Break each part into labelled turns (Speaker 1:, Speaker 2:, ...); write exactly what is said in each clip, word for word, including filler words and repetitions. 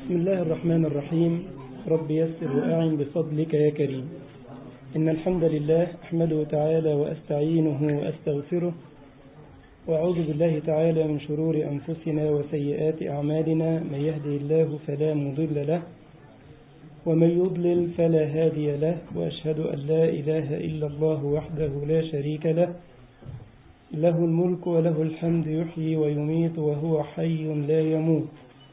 Speaker 1: بسم الله الرحمن الرحيم. رب يسر وأعن بفضلك يا كريم. إن الحمد لله أحمده تعالى وأستعينه وأستغفره، وأعوذ بالله تعالى من شرور أنفسنا وسيئات أعمالنا. من يهده الله فلا مضل له، ومن يضلل فلا هادي له، وأشهد أن لا إله إلا الله وحده لا شريك له، له الملك وله الحمد، يحيي ويميت وهو حي لا يموت،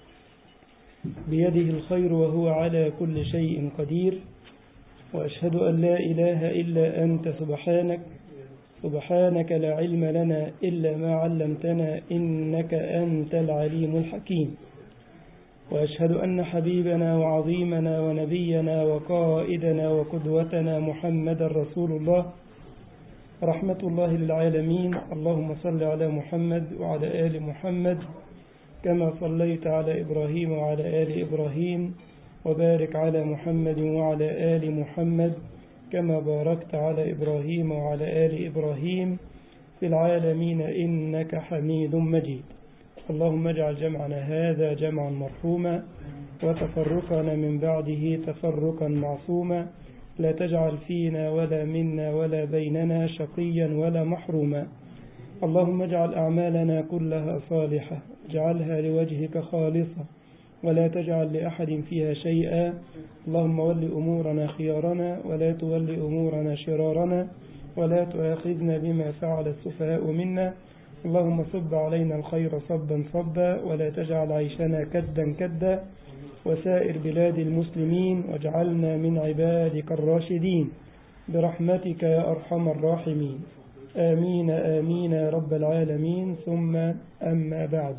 Speaker 1: بيده الخير وهو على كل شيء قدير. وأشهد أن لا إله إلا أنت سبحانك سبحانك لا علم لنا إلا ما علمتنا، إنك أنت العليم الحكيم. وأشهد أن حبيبنا وعظيمنا ونبينا وقائدنا وقدوتنا محمد رسول الله، رحمة الله للعالمين. اللهم صل على محمد وعلى آل محمد كما صليت على إبراهيم وعلى آل إبراهيم، وبارك على محمد وعلى آل محمد كما باركت على إبراهيم وعلى آل إبراهيم في العالمين إنك حميد مجيد. اللهم اجعل جمعنا هذا جمعا مرحوما، وتفرقنا من بعده تفرقا معصوما، لا تجعل فينا ولا منا ولا بيننا شقيا ولا محروما. اللهم اجعل أعمالنا كلها صالحة، اجعلها لوجهك خالصة، ولا تجعل لأحد فيها شيئا. اللهم ول أمورنا خيارنا، ولا تول أمورنا شرارنا، ولا تؤاخذنا بما فعل السفهاء منا. اللهم صب علينا الخير صبا صبا، ولا تجعل عيشنا كدا كدا، وسائر بلاد المسلمين، واجعلنا من عبادك الراشدين برحمتك يا أرحم الراحمين. آمين آمين يا رب العالمين. ثم أما بعد،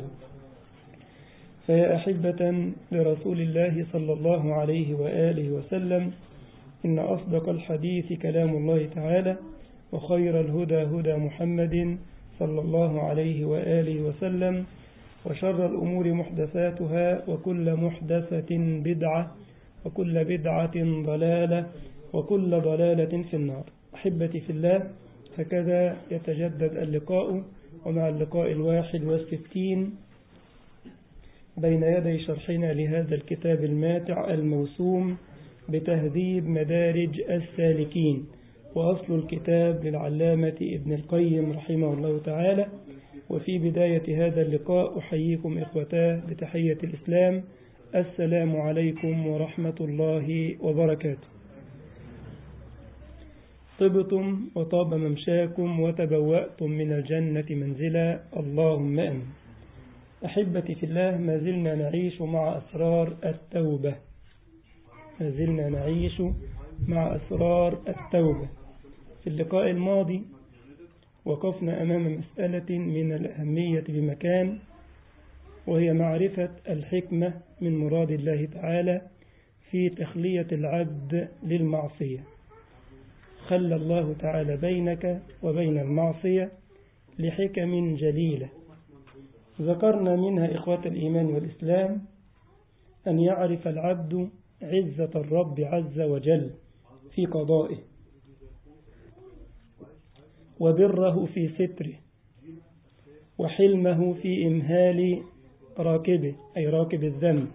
Speaker 1: فيا أحبة لرسول الله صلى الله عليه وآله وسلم، إن أصدق الحديث كلام الله تعالى، وخير الهدى هدى محمد صلى الله عليه وآله وسلم، وشر الأمور محدثاتها، وكل محدثة بدعة، وكل بدعة ضلالة، وكل ضلالة في النار. أحبتي في الله، هكذا يتجدد اللقاء، ومع اللقاء الواحد والستين بين يدي شرحنا لهذا الكتاب الماتع الموسوم بتهذيب مدارج السالكين، وأصل الكتاب للعلامة ابن القيم رحمه الله تعالى. وفي بداية هذا اللقاء أحييكم إخوتاه بتحية الإسلام، السلام عليكم ورحمة الله وبركاته. طبتم وطاب ممشاكم وتبوأتم من الجنة منزلا، اللهم آمين. أحبتي في الله، ما زلنا نعيش مع أسرار التوبة ما زلنا نعيش مع أسرار التوبة. في اللقاء الماضي وقفنا أمام مسألة من الأهمية بمكان، وهي معرفة الحكمة من مراد الله تعالى في تخلية العبد للمعصية. خلى الله تعالى بينك وبين المعصية لحكم جليلة، ذكرنا منها إخوة الإيمان والإسلام أن يعرف العبد عزة الرب عز وجل في قضائه، وبره في ستره، وحلمه في إمهال راكبه أي راكب الذنب،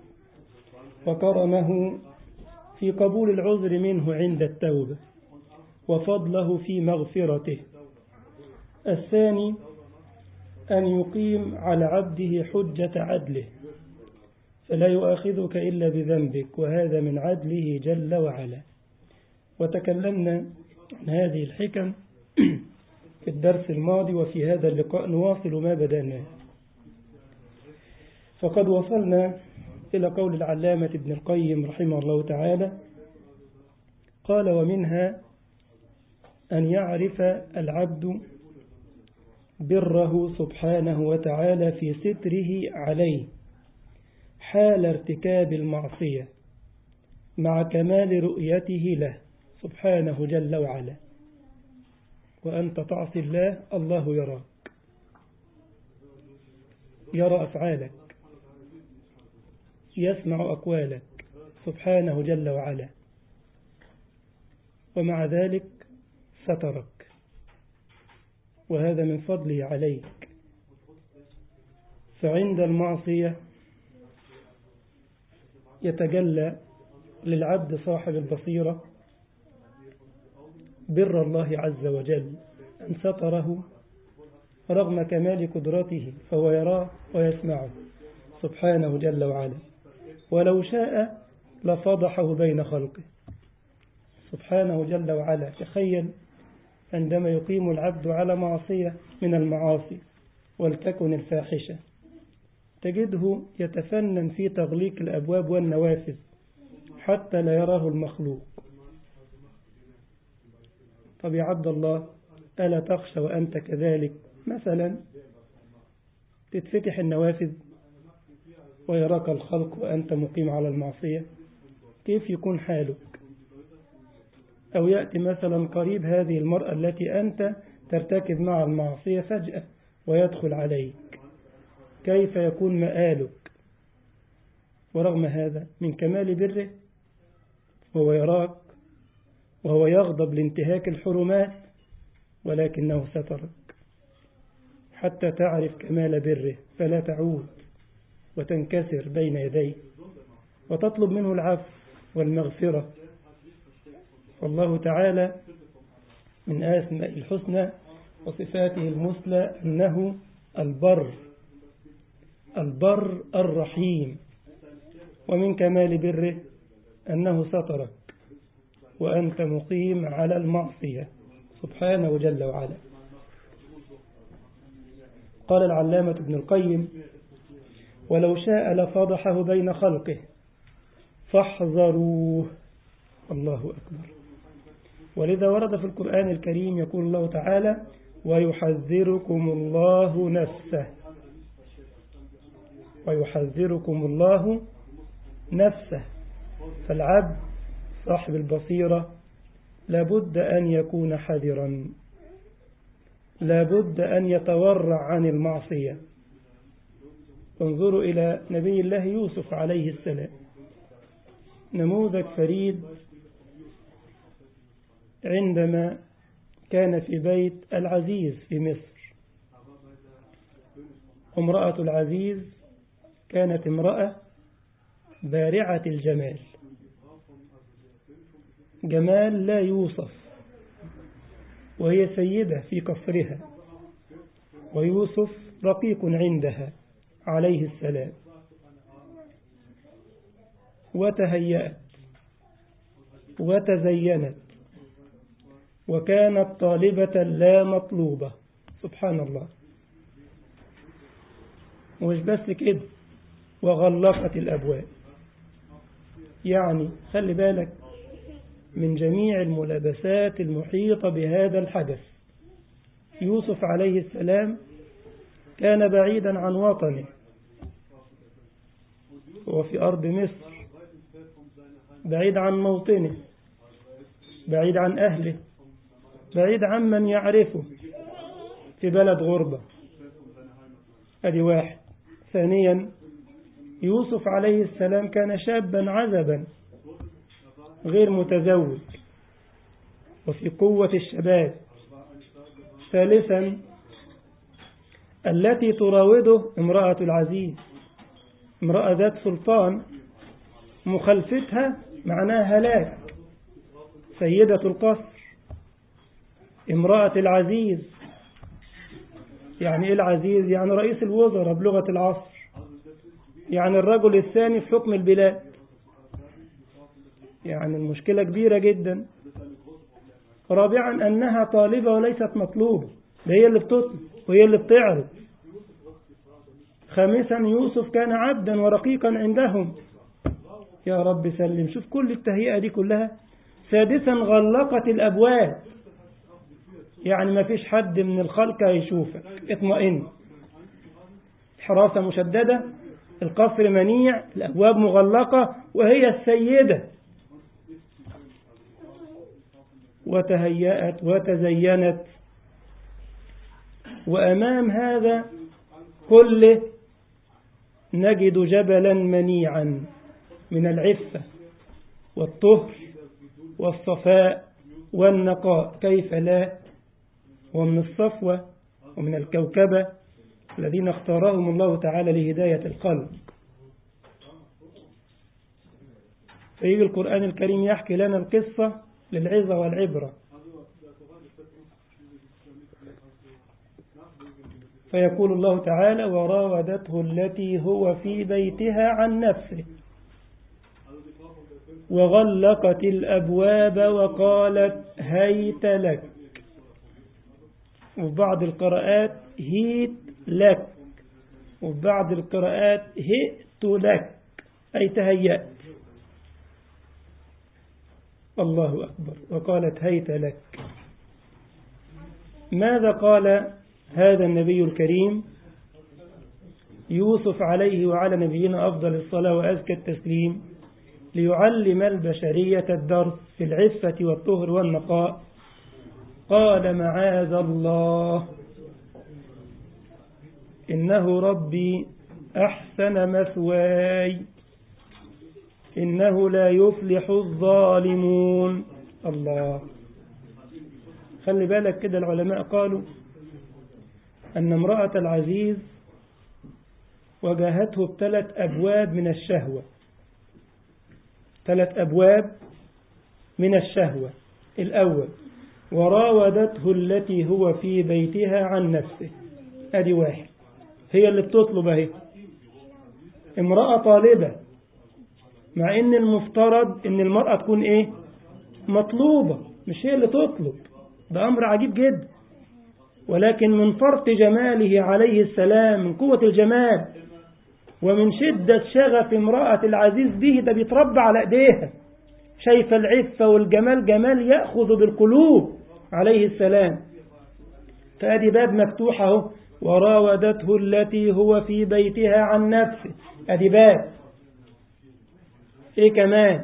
Speaker 1: وكرمه في قبول العذر منه عند التوبة، وفضله في مغفرته. الثاني أن يقيم على عبده حجة عدله، فلا يؤاخذك إلا بذنبك، وهذا من عدله جل وعلا. وتكلمنا عن هذه الحكم في الدرس الماضي، وفي هذا اللقاء نواصل ما بدأناه. فقد وصلنا إلى قول العلامة ابن القيم رحمه الله تعالى، قال: ومنها أن يعرف العبد بره سبحانه وتعالى في ستره عليه حال ارتكاب المعصية، مع كمال رؤيته له سبحانه جل وعلا. وأنت تعصي الله، الله يراك، يرى أفعالك، يسمع أقوالك سبحانه جل وعلا، ومع ذلك سترك، وهذا من فضله عليك. فعند المعصية يتجلى للعبد صاحب البصيرة بر الله عز وجل أن ستره رغم كمال قدرته، فهو يراه ويسمعه سبحانه جل وعلا، ولو شاء لفضحه بين خلقه سبحانه جل وعلا. تخيل عندما يقيم العبد على معصية من المعاصي ولتكن الفاحشة، تجده يتفنن في تغليق الأبواب والنوافذ حتى لا يراه المخلوق. طب يا عبد الله، ألا تخشى وأنت كذلك مثلا تتفتح النوافذ ويراك الخلق وأنت مقيم على المعصية؟ كيف يكون حالك؟ أو يأتي مثلا قريب هذه المرأة التي أنت ترتكب مع المعصية فجأة ويدخل عليك، كيف يكون مآلك؟ ورغم هذا من كمال بره وهو يراك وهو يغضب لانتهاك الحرمات، ولكنه سترك حتى تعرف كمال بره، فلا تعود وتنكسر بين يديه وتطلب منه العفو والمغفرة. والله تعالى من أسماء الحسنى وصفاته المثلى أنه البر البر الرحيم، ومن كمال بره أنه سترك وأنت مقيم على المعصية سبحانه جل وعلا. قال العلامة ابن القيم: ولو شاء لفضحه بين خلقه فاحذروه. الله أكبر. ولذا ورد في القرآن الكريم يقول الله تعالى: ويحذركم الله نفسه ويحذركم الله نفسه. فالعبد صاحب البصيرة لابد أن يكون حذرا، لابد أن يتورع عن المعصية. انظروا إلى نبي الله يوسف عليه السلام، نموذج فريد عندما كان في بيت العزيز في مصر. امرأة العزيز كانت امرأة بارعة الجمال، جمال لا يوصف، وهي سيدة في قصرها، ويوسف رقيق عندها عليه السلام. وتهيأت وتزينت وكانت طالبة لا مطلوبة سبحان الله. ومش بس كده، وغلقت الأبواب. يعني خلي بالك من جميع الملابسات المحيطة بهذا الحدث. يوسف عليه السلام كان بعيدا عن وطنه، هو في أرض مصر، بعيد عن موطنه، بعيد عن أهله، بعيد عن من يعرفه، في بلد غربة. أدي واحد. ثانيا، يوسف عليه السلام كان شابا عزبا غير متزوج وفي قوة الشباب. ثالثا، التي تراوده امرأة العزيز، امرأة ذات سلطان، مخالفتها معناها هلاك. سيدة القصر، امرأة العزيز. يعني إيه العزيز؟ يعني رئيس الوزراء بلغة العصر، يعني الرجل الثاني في حكم البلاد. يعني المشكلة كبيرة جدا. رابعا، أنها طالبة وليست مطلوبة، هي اللي بتطلب وهي اللي بتعرض. خامسا، يوسف كان عبدا ورقيقا عندهم. يا رب سلم، شوف كل التهيئة دي كلها. سادسا، غلقت الأبواب، يعني ما فيش حد من الخلق هيشوفك، اطمئن. حراسة مشددة، القصر منيع، الأبواب مغلقة، وهي السيدة. وتهيأت وتزينت. وأمام هذا كله نجد جبلا منيعا من العفة والطهر والصفاء والنقاء، كيف لا، ومن الصفوة ومن الكوكبة الذين اختارهم الله تعالى لهداية القلب. فيجي القرآن الكريم يحكي لنا القصة للعظة والعبرة. فيقول الله تعالى: وراودته التي هو في بيتها عن نفسه وغلقت الأبواب وقالت هيت لك. وفي بعض القراءات هيت لك، وفي بعض القراءات هئت لك أي تهيأت. الله أكبر. وقالت هيت لك. ماذا قال هذا النبي الكريم يوسف عليه وعلى نبينا أفضل الصلاة وأزكى التسليم ليعلم البشرية الدرس في العفة والطهر والنقاء؟ قال: معاذ الله، إنه ربي أحسن مثواي، إنه لا يفلح الظالمون. الله. خلي بالك كده، العلماء قالوا أن امرأة العزيز واجهته بثلاث أبواب من الشهوة. ثلاث أبواب من الشهوة. الأول: وراودته التي هو في بيتها عن نفسه. أدي واحد، هي اللي بتطلب اهي، امرأة طالبة، مع ان المفترض ان المرأة تكون ايه؟ مطلوبة، مش هي اللي تطلب. ده امر عجيب جدا. ولكن من فرط جماله عليه السلام، من قوة الجمال ومن شدة شغف امرأة العزيز به، ده بيتربى على ايديها، شايف العفة والجمال، جمال يأخذ بالقلوب عليه السلام. فأدي باب مفتوح اهو، وراودته التي هو في بيتها عن نفسه. أدي باب. إيه كمان؟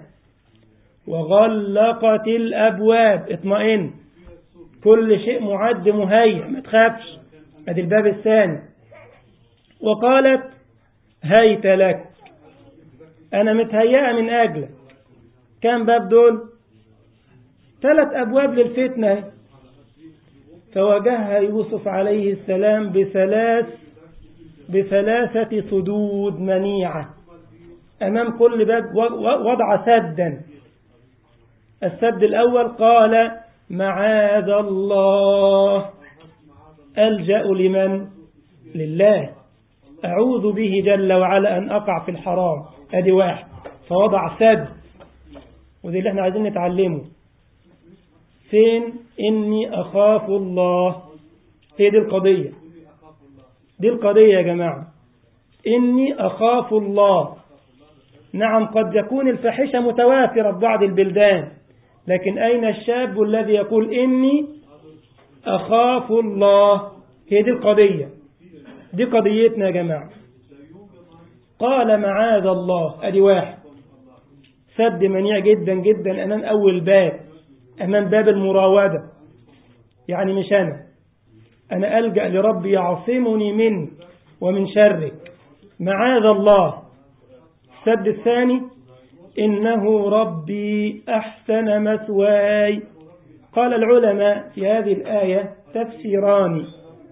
Speaker 1: وغلقت الأبواب. اطمئن، كل شيء معد مهيأ، ما تخافش. أدي الباب الثاني. وقالت هيت لك، أنا متهيئة من أجلك. كم باب دول؟ ثلاث أبواب للفتنة. فواجهها يوسف عليه السلام بثلاث بثلاثة سدود منيعة. أمام كل باب وضع سدا. السد الأول: قال معاذ الله، ألجأ لمن؟ لله، أعوذ به جل وعلا أن أقع في الحرام. أدي واحد، فوضع سد. وده اللي احنا عايزين نتعلمه. فين؟ إني أخاف الله. هي دي القضية، دي القضية يا جماعة. إني أخاف الله. نعم، قد يكون الفاحشة متوافرة في بعض البلدان، لكن أين الشاب الذي يقول إني أخاف الله؟ هي دي القضية، دي قضيتنا يا جماعة. قال معاذ الله. أدي واحد، سد منيع جدا جدا أمام أول باب، أمام باب المراودة. يعني مش أنا أنا ألجأ لربي يعصمني منه ومن شرك. معاذ الله. السد الثاني: إنه ربي أحسن مثواي. قال العلماء في هذه الآية تفسيران.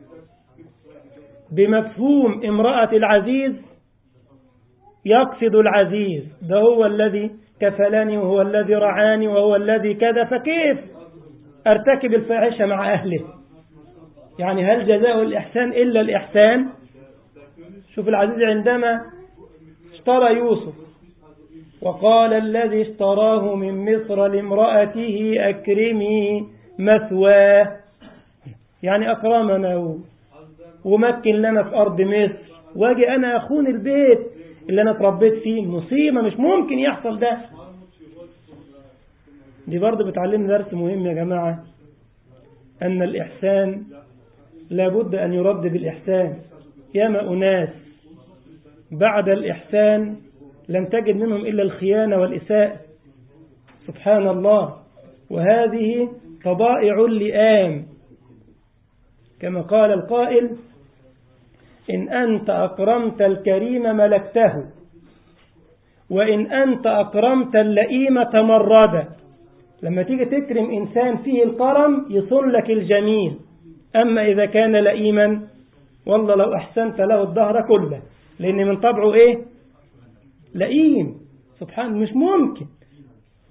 Speaker 1: بمفهوم امرأة العزيز، يقصد العزيز، ده هو الذي كفلني وهو الذي رعاني وهو الذي كذا، فكيف أرتكب الفاحشة مع أهله؟ يعني هل جزاء الإحسان إلا الإحسان؟ شوف العزيز عندما اشترى يوسف وقال الذي اشتراه من مصر لامرأته أكرمي مثواه، يعني أكرمنا ومكن لنا في أرض مصر، واجي أنا أخون البيت اللي أنا اتربيت فيه. مصيبة، مش ممكن يحصل ده. دي برضه بتعلمنا درس مهم يا جماعة، أن الإحسان لابد أن يرد بالإحسان. ياما أناس بعد الإحسان لم تجد منهم إلا الخيانة والإساءة، سبحان الله. وهذه طبائع اللئام، كما قال القائل: إن أنت أكرمت الكريم ملكته، وإن أنت أكرمت اللئيم تمرد. لما تيجي تكرم إنسان فيه الكرم يصن لك الجميل، أما إذا كان لئيما والله لو أحسنت له الدهر كله، لأن من طبعه إيه؟ لئيم. سبحان، مش ممكن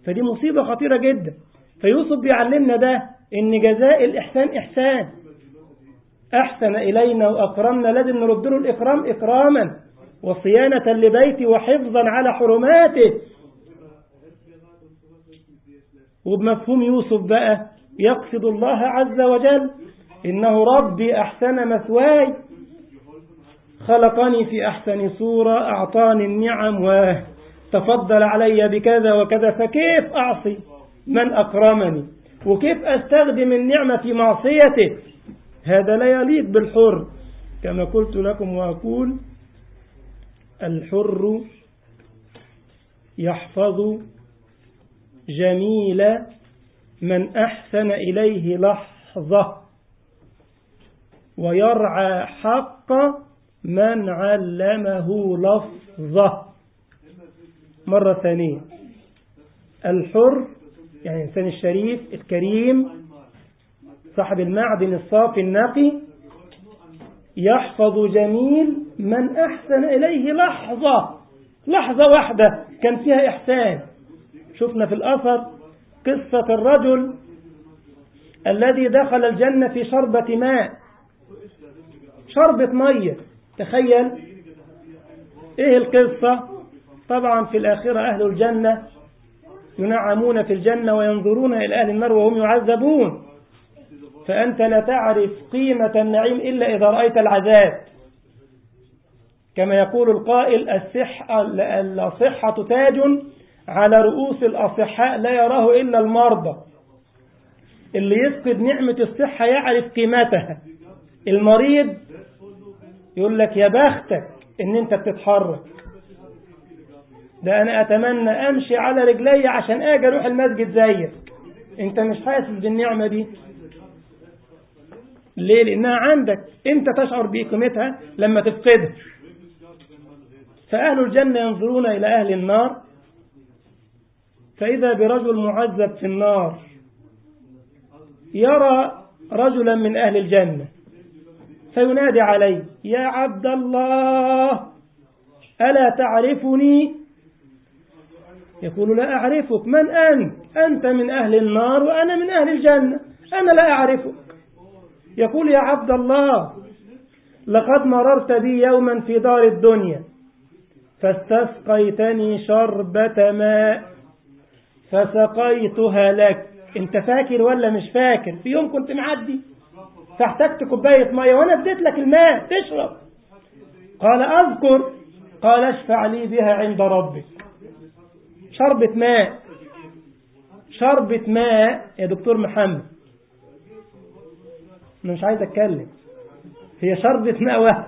Speaker 1: فدي مصيبة خطيرة جدا. فيوسف بيعلمنا ده إن جزاء الإحسان إحسان، أحسن إلينا وأكرمنا لازم نرد له الإكرام إكراما وصيانة لبيتي وحفظا على حرماته. وبمفهوم يوسف بقى يقصد الله عز وجل إنه ربي أحسن مثواي، خلقني في أحسن صورة، أعطاني النعم وتفضل علي بكذا وكذا، فكيف أعصي من أكرمني وكيف أستخدم النعمة في معصيته؟ هذا لا يليق بالحر. كما قلت لكم وأقول الحر يحفظ جميل من أحسن إليه لحظة ويرعى حق من علمه لفظة. مرة ثانية، الحر يعني الإنسان الشريف الكريم صاحب المعدن الصافي النقي يحفظ جميل من أحسن إليه لحظة، لحظة واحدة كان فيها إحسان. شفنا في الأثر قصة الرجل الذي دخل الجنة في شربة ماء، شربة مية. تخيل إيه القصة؟ طبعا في الآخرة أهل الجنة ينعمون في الجنة وينظرون إلى أهل النار وهم يعذبون، فأنت لا تعرف قيمة النعيم إلا إذا رأيت العذاب. كما يقول القائل الصحة الصحة تاج على رؤوس الأصحاء لا يراه إلا المرضى. اللي يفقد نعمة الصحة يعرف قيمتها. المريض يقول لك يا بختك إن أنت بتتحرك، ده أنا أتمنى أمشي على رجلي عشان أجي أروح المسجد زيك. أنت مش حاسس بالنعمة دي ليه؟ لأنها عندك، أنت تشعر بقيمتها لما تفقدها. فأهل الجنة ينظرون إلى أهل النار فإذا برجل معذب في النار يرى رجلا من أهل الجنة فينادي عليه يا عبد الله ألا تعرفني؟ يقول لا أعرفك. من أنت؟ أنت من أهل النار وأنا من أهل الجنة، أنا لا أعرفك. يقول يا عبد الله لقد مررت بي يوما في دار الدنيا فاستسقيتني شربة ماء فسقيتها لك. انت فاكر ولا مش فاكر؟ في يوم كنت معدي فاحتجت كوباية مية وانا اديت لك الماء تشرب. قال اذكر. قال اشفع لي بها عند ربك. شربة ماء، شربة ماء يا دكتور محمد، انا مش عايز اتكلم، هي شربة ماء واحد.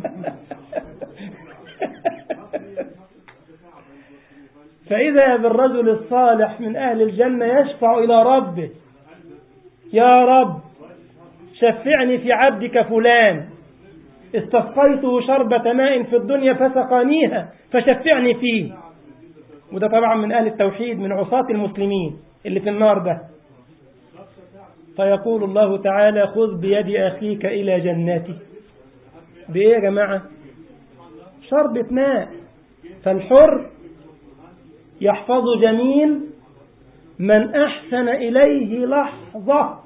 Speaker 1: فإذا بالرجل الصالح من أهل الجنة يشفع إلى ربه يا رب شفعني في عبدك فلان استسقيته شربة ماء في الدنيا فسقانيها فشفعني فيه. وده طبعا من أهل التوحيد من عصاة المسلمين اللي في النار ده. فيقول الله تعالى خذ بيد أخيك إلى جناتي. بإيه يا جماعة؟ شربة ماء. فالحر يحفظ جميل من أحسن إليه لحظة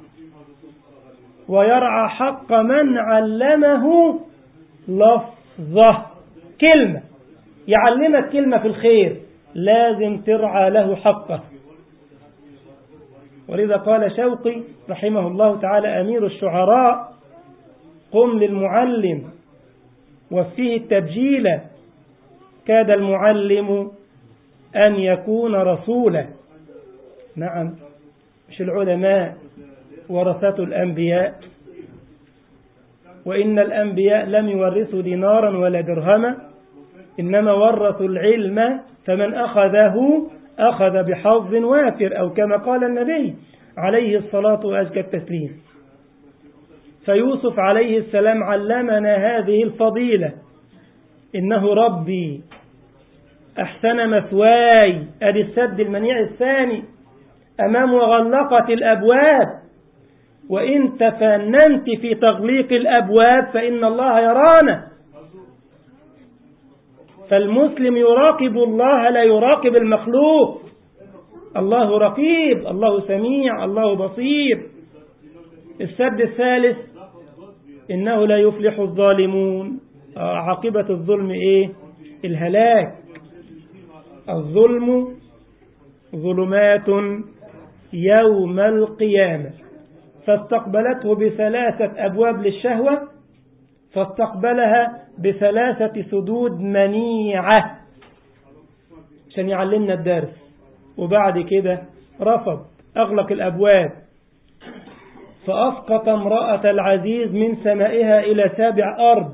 Speaker 1: ويرعى حق من علمه لفظة. كلمة يعلمك كلمة في الخير لازم ترعى له حقه. ولذا قال شوقي رحمه الله تعالى أمير الشعراء قم للمعلم وفيه التبجيل كاد المعلم أن يكون رسولا. نعم، مش العلماء ورثة الأنبياء؟ وإن الأنبياء لم يورثوا دينارا ولا درهما إنما ورثوا العلم فمن أخذه أخذ بحظ وافر أو كما قال النبي عليه الصلاة وأزكى التسليم. فيوسف عليه السلام علمنا هذه الفضيلة إنه ربي أحسن مثواي. أدي السد المنيع الثاني أمام وغلقت الأبواب، وإن تفننت في تغليق الأبواب فإن الله يرانا. فالمسلم يراقب الله لا يراقب المخلوق. الله رقيب، الله سميع، الله بصير. السد الثالث إنه لا يفلح الظالمون. عاقبة الظلم إيه؟ الهلاك. الظلم ظلمات يوم القيامة. فاستقبلته بثلاثة أبواب للشهوة، فاستقبلها بثلاثة سدود منيعة عشان يعلمنا الدرس. وبعد كده رفض، أغلق الأبواب، فأسقط امرأة العزيز من سمائها إلى سابع أرض،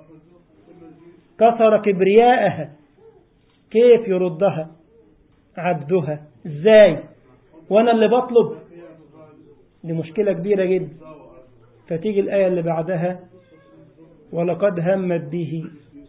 Speaker 1: كسر كبرياءها. كيف يردها عبدها؟ إزاي وأنا اللي بطلب؟ دي مشكلة كبيرة جدا. فتيجي الآية اللي بعدها: ولقد همت به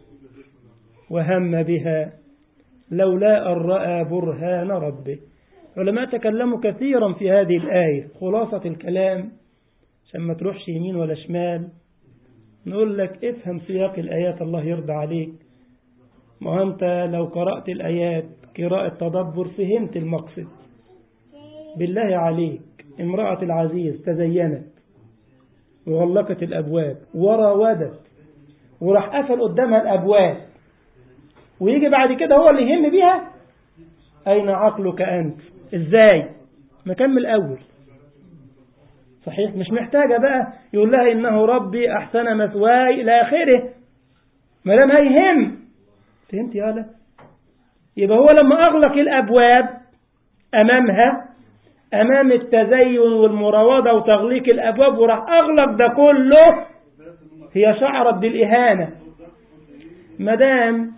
Speaker 1: وهم بها لولا أن رأى برهان ربه. علماء تكلموا كثيرا في هذه الآية. خلاصة الكلام عشان ما تروحش يمين ولا شمال، نقول لك افهم سياق الآيات الله يرضى عليك. ما أنت لو قرأت الآيات قراءة تدبر فهمت المقصد. بالله عليك، امرأة العزيز تزينت وغلقت الأبواب وراودت وراح قفل قدامها الأبواب، ويجي بعد كده هو اللي يهم بيها؟ أين عقلك أنت؟ إزاي؟ ما كمل الأول. صحيح مش محتاجة بقى يقول لها إنه ربي أحسن مثواي إلى آخره، ما دام هيهم. فهمت يا لا؟ يبقى هو لما أغلق الأبواب أمامها، أمام التزين والمراوضة وتغليق الأبواب، وراح أغلق ده كله، هي شعرت بالإهانة. مدام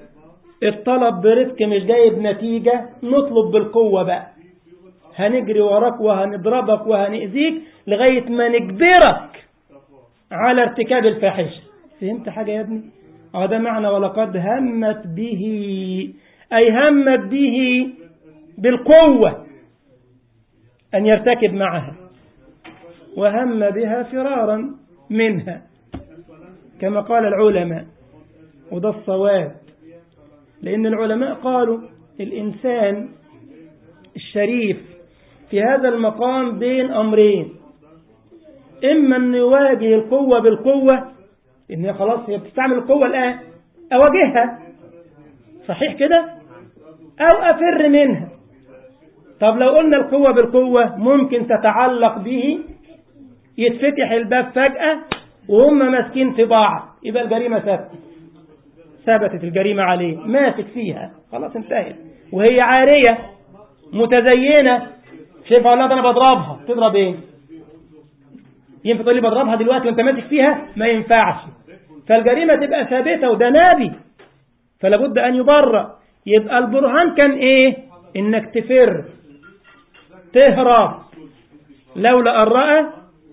Speaker 1: الطلب برفق مش جايب نتيجة، نطلب بالقوة بقى. هنجري وراك وهنضربك وهنأذيك لغاية ما نجبرك على ارتكاب الفاحشة. فهمت حاجة يا ابني؟ هذا معنى ولقد همت به، أي همت به بالقوة أن يرتكب معها، وهم بها فرارا منها كما قال العلماء. وده الصواب، لأن العلماء قالوا الإنسان الشريف في هذا المقام بين أمرين: إما أن يواجه القوة بالقوة، إن خلاص هي بتستعمل القوة الآن، أواجهها، صحيح كده، أو أفر منها. طب لو قلنا القوة بالقوة ممكن تتعلق به، يتفتح الباب فجأة وهم ماسكين في بعض، يبقى الجريمة ثبتت ثبتت الجريمة عليه، ماسك فيها، خلاص انتهت. وهي عارية متزينة، شايفها ولا أنا بضربها؟ تضرب إيه؟ ينفع تقول لي بضربها دلوقتي وانت ماسك فيها؟ ما ينفعش. فالجريمة تبقى ثابتة، وده نبي، فلا بد أن يبرأ. يبقى البرهان كان إيه؟ إنك تفر، تهرب، لولا أن رأى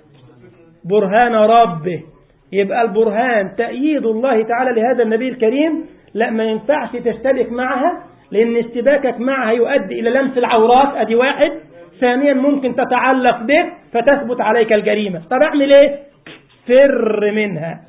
Speaker 1: برهان ربه. يبقى البرهان تأييد الله تعالى لهذا النبي الكريم. لا، ما ينفعش تشتبك معها، لأن اشتباكك معها يؤدي إلى لمس العورات، أدي واحد. ثانيا ممكن تتعلق بك فتثبت عليك الجريمة. طب أعمل إيه؟ فر منها.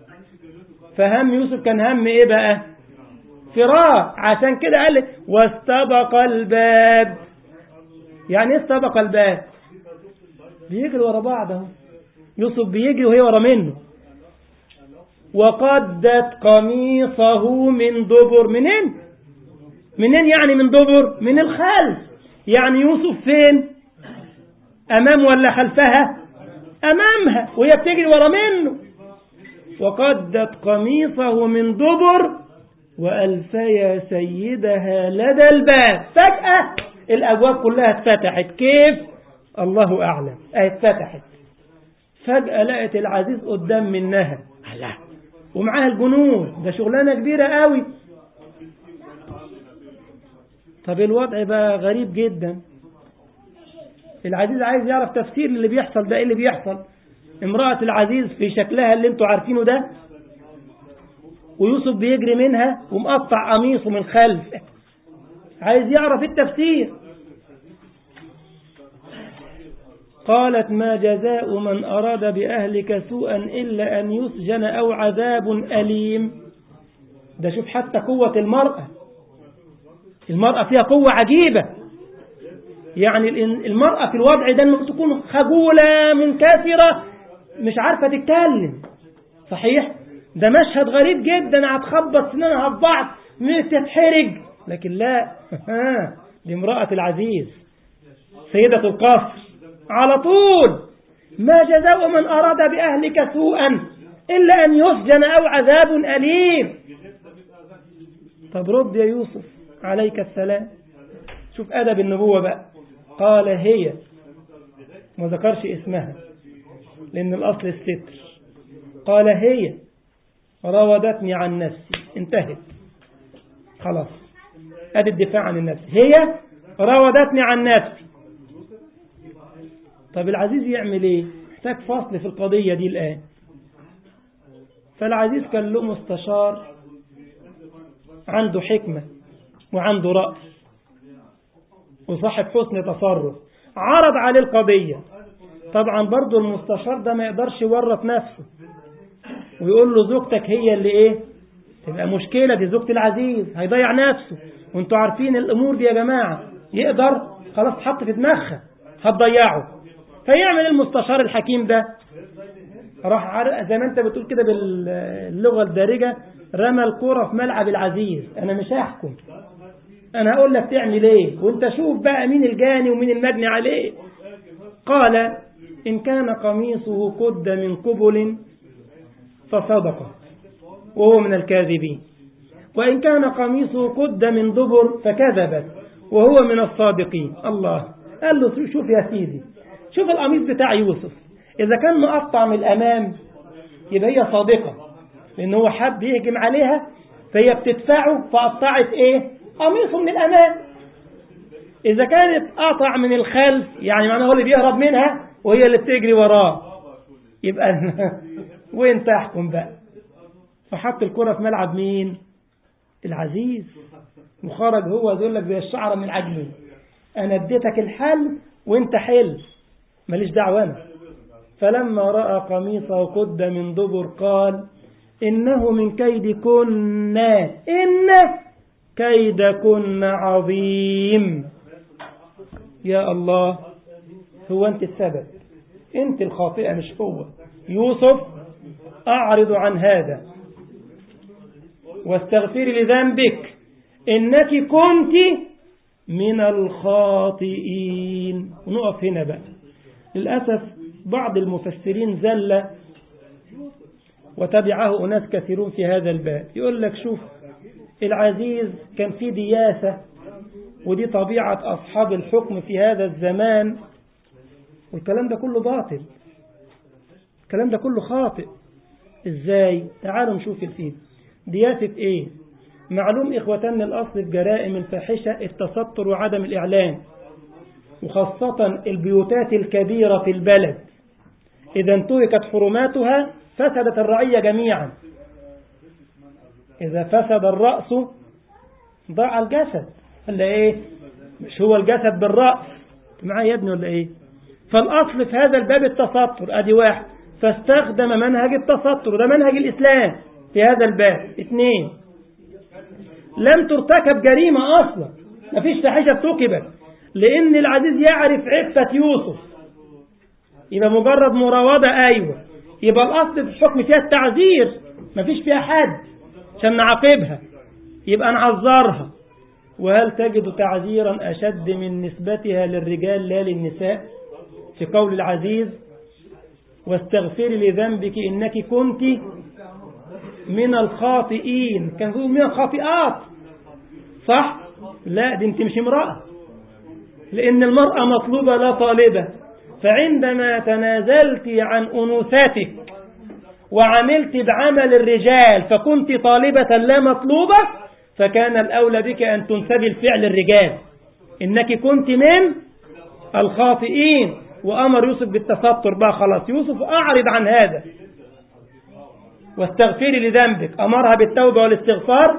Speaker 1: فهم يوسف كان هم إيه بقى؟ فرار. عشان كده قال واستبق الباب. يعني إيه استبق الباب؟ بيجري ورا بعض اهو. يوسف بيجري وهي ورا منه. وقدت قميصه من دبر. منين؟ منين يعني من دبر؟ من الخلف. يعني يوسف فين؟ أمام ولا خلفها؟ أمامها، وهي بتجري ورا منه. وقدت قميصه من دبر وألفيا سيدها لدى الباب. فجأة الأبواب كلها اتفتحت. كيف؟ الله أعلم. اتفتحت فجأة، لقت العزيز قدام منها، الله، ومعاها الجنود. ده شغلانة كبيرة قوي. طب الوضع بقى غريب جدا. العزيز عايز يعرف تفسير اللي بيحصل ده. ايه اللي بيحصل؟ امرأة العزيز في شكلها اللي انتوا عارفينه ده، ويوسف بيجري منها ومقطع قميصه من خلف. عايز يعرف التفسير. قالت ما جزاء من أراد بأهلك سوءا إلا أن يسجن أو عذاب أليم. ده شوف حتى قوة المرأة. المرأة فيها قوة عجيبة. يعني المرأة في الوضع ده ممكن تكون خجولة منكسرة مش عارفة تتكلم. صحيح ده مشهد غريب جدا، هتخبط سنانها في بعض تتحرج، لكن لا دي امرأة العزيز سيدة القصر على طول. ما جزاء من أراد بأهلك سوءا إلا أن يسجن أو عذاب أليم. طب رد يا يوسف عليك السلام. شوف أدب النبوة بقى. قال هي، ما ذكرش اسمها لأن الأصل الستر. قال هي راودتني عن نفسي، انتهت خلاص، أدي الدفاع عن النفس. هي راودتني عن نفسي. طب العزيز يعمل ايه؟ محتاج فصل في القضية دي الآن. فالعزيز كان له مستشار عنده حكمة وعنده رأس وصاحب حسن تصرف، عرض عليه القضية. طبعا برضو المستشار ده ما يقدرش يورط نفسه ويقول له زوجتك هي اللي ايه، تبقى مشكلة، دي زوجة العزيز، هيضيع نفسه. وانتوا عارفين الامور دي يا جماعة، يقدر خلاص حط في دماغها هتضيعه. فيعمل المستشار الحكيم ده، راح زي ما انت بتقول كده باللغة الدارجة، رمى الكرة في ملعب العزيز. انا مش هحكم، انا هقول لك تعمل ايه وانت شوف بقى مين الجاني ومين المجني عليه. قال ان كان قميصه قد من قبل فصدق وهو من الكاذبين، وإن كان قميصه قد من دبر فكذبت وهو من الصادقين. الله قال له شوف يا سيدي، شوف القميص بتاع يوسف، إذا كان مقطع من الأمام يبقى هي صادقة لأن هو حب يهجم عليها فهي بتدفعه فقطعت إيه قميصه من الأمام. إذا كانت قطع من الخلف يعني معناه هو اللي بيهرب منها وهي اللي بتجري وراه، يبقى وين تحكم بقى. فحط الكرة في ملعب مين؟ العزيز. وخرج هو يقول لك زي الشعرة من العجين، أنا اديتك الحل وانت حل ماليش دعوة أنا. فلما رأى قميصه قد من دبر قال إنه من كيدكن إن كيدكن عظيم. يا الله، هو أنت السبب، أنت الخاطئة مش هو. يوسف أعرض عن هذا واستغفري لذنبك إنك كنت من الخاطئين. ونقف هنا بقى. للأسف بعض المفسرين زل وتبعه أناس كثيرون في هذا الباب، يقول لك شوف العزيز كان في دياسة ودي طبيعة أصحاب الحكم في هذا الزمان، والكلام ده كله باطل، الكلام ده كله خاطئ. إزاي؟ تعالوا نشوف الفيد. دياسة إيه؟ معلوم إخوتان الأصل في جرائم الفاحشة التستر وعدم الإعلان، وخاصة البيوتات الكبيرة في البلد إذا انتهكت حرماتها فسدت الرعية جميعا. إذا فسد الرأس ضاع الجسد، ولا إيه؟ مش هو الجسد بالرأس معايا يا ابني ولا إيه؟ فالأصل في هذا الباب التستر، أدي واحد، فاستخدم منهج التستر، ده منهج الإسلام في هذا الباب. اثنين، لم ترتكب جريمة أصلا، مفيش فاحشة ارتكبت لأن العزيز يعرف عفة يوسف، يبقى مجرد مراودة. أيوة، يبقى الأصل في الحكم فيها التعذير، مفيش فيها حد عشان نعاقبها، يبقى نعذرها. وهل تجد تعذيرا أشد من نسبتها للرجال لا للنساء في قول العزيز واستغفري لذنبك إنك كنت من الخاطئين، كان يقول من الخاطئات صح؟ لا، دي انت مش امرأة، لأن المرأة مطلوبة لا طالبة. فعندما تنازلت عن أنوثتك وعملت بعمل الرجال فكنت طالبة لا مطلوبة، فكان الأولى بك أن تنسبي الفعل الرجال، إنك كنت من الخاطئين. وأمر يوسف بالتستر بقى، خلاص يوسف أعرض عن هذا واستغفري لذنبك، أمرها بالتوبة والاستغفار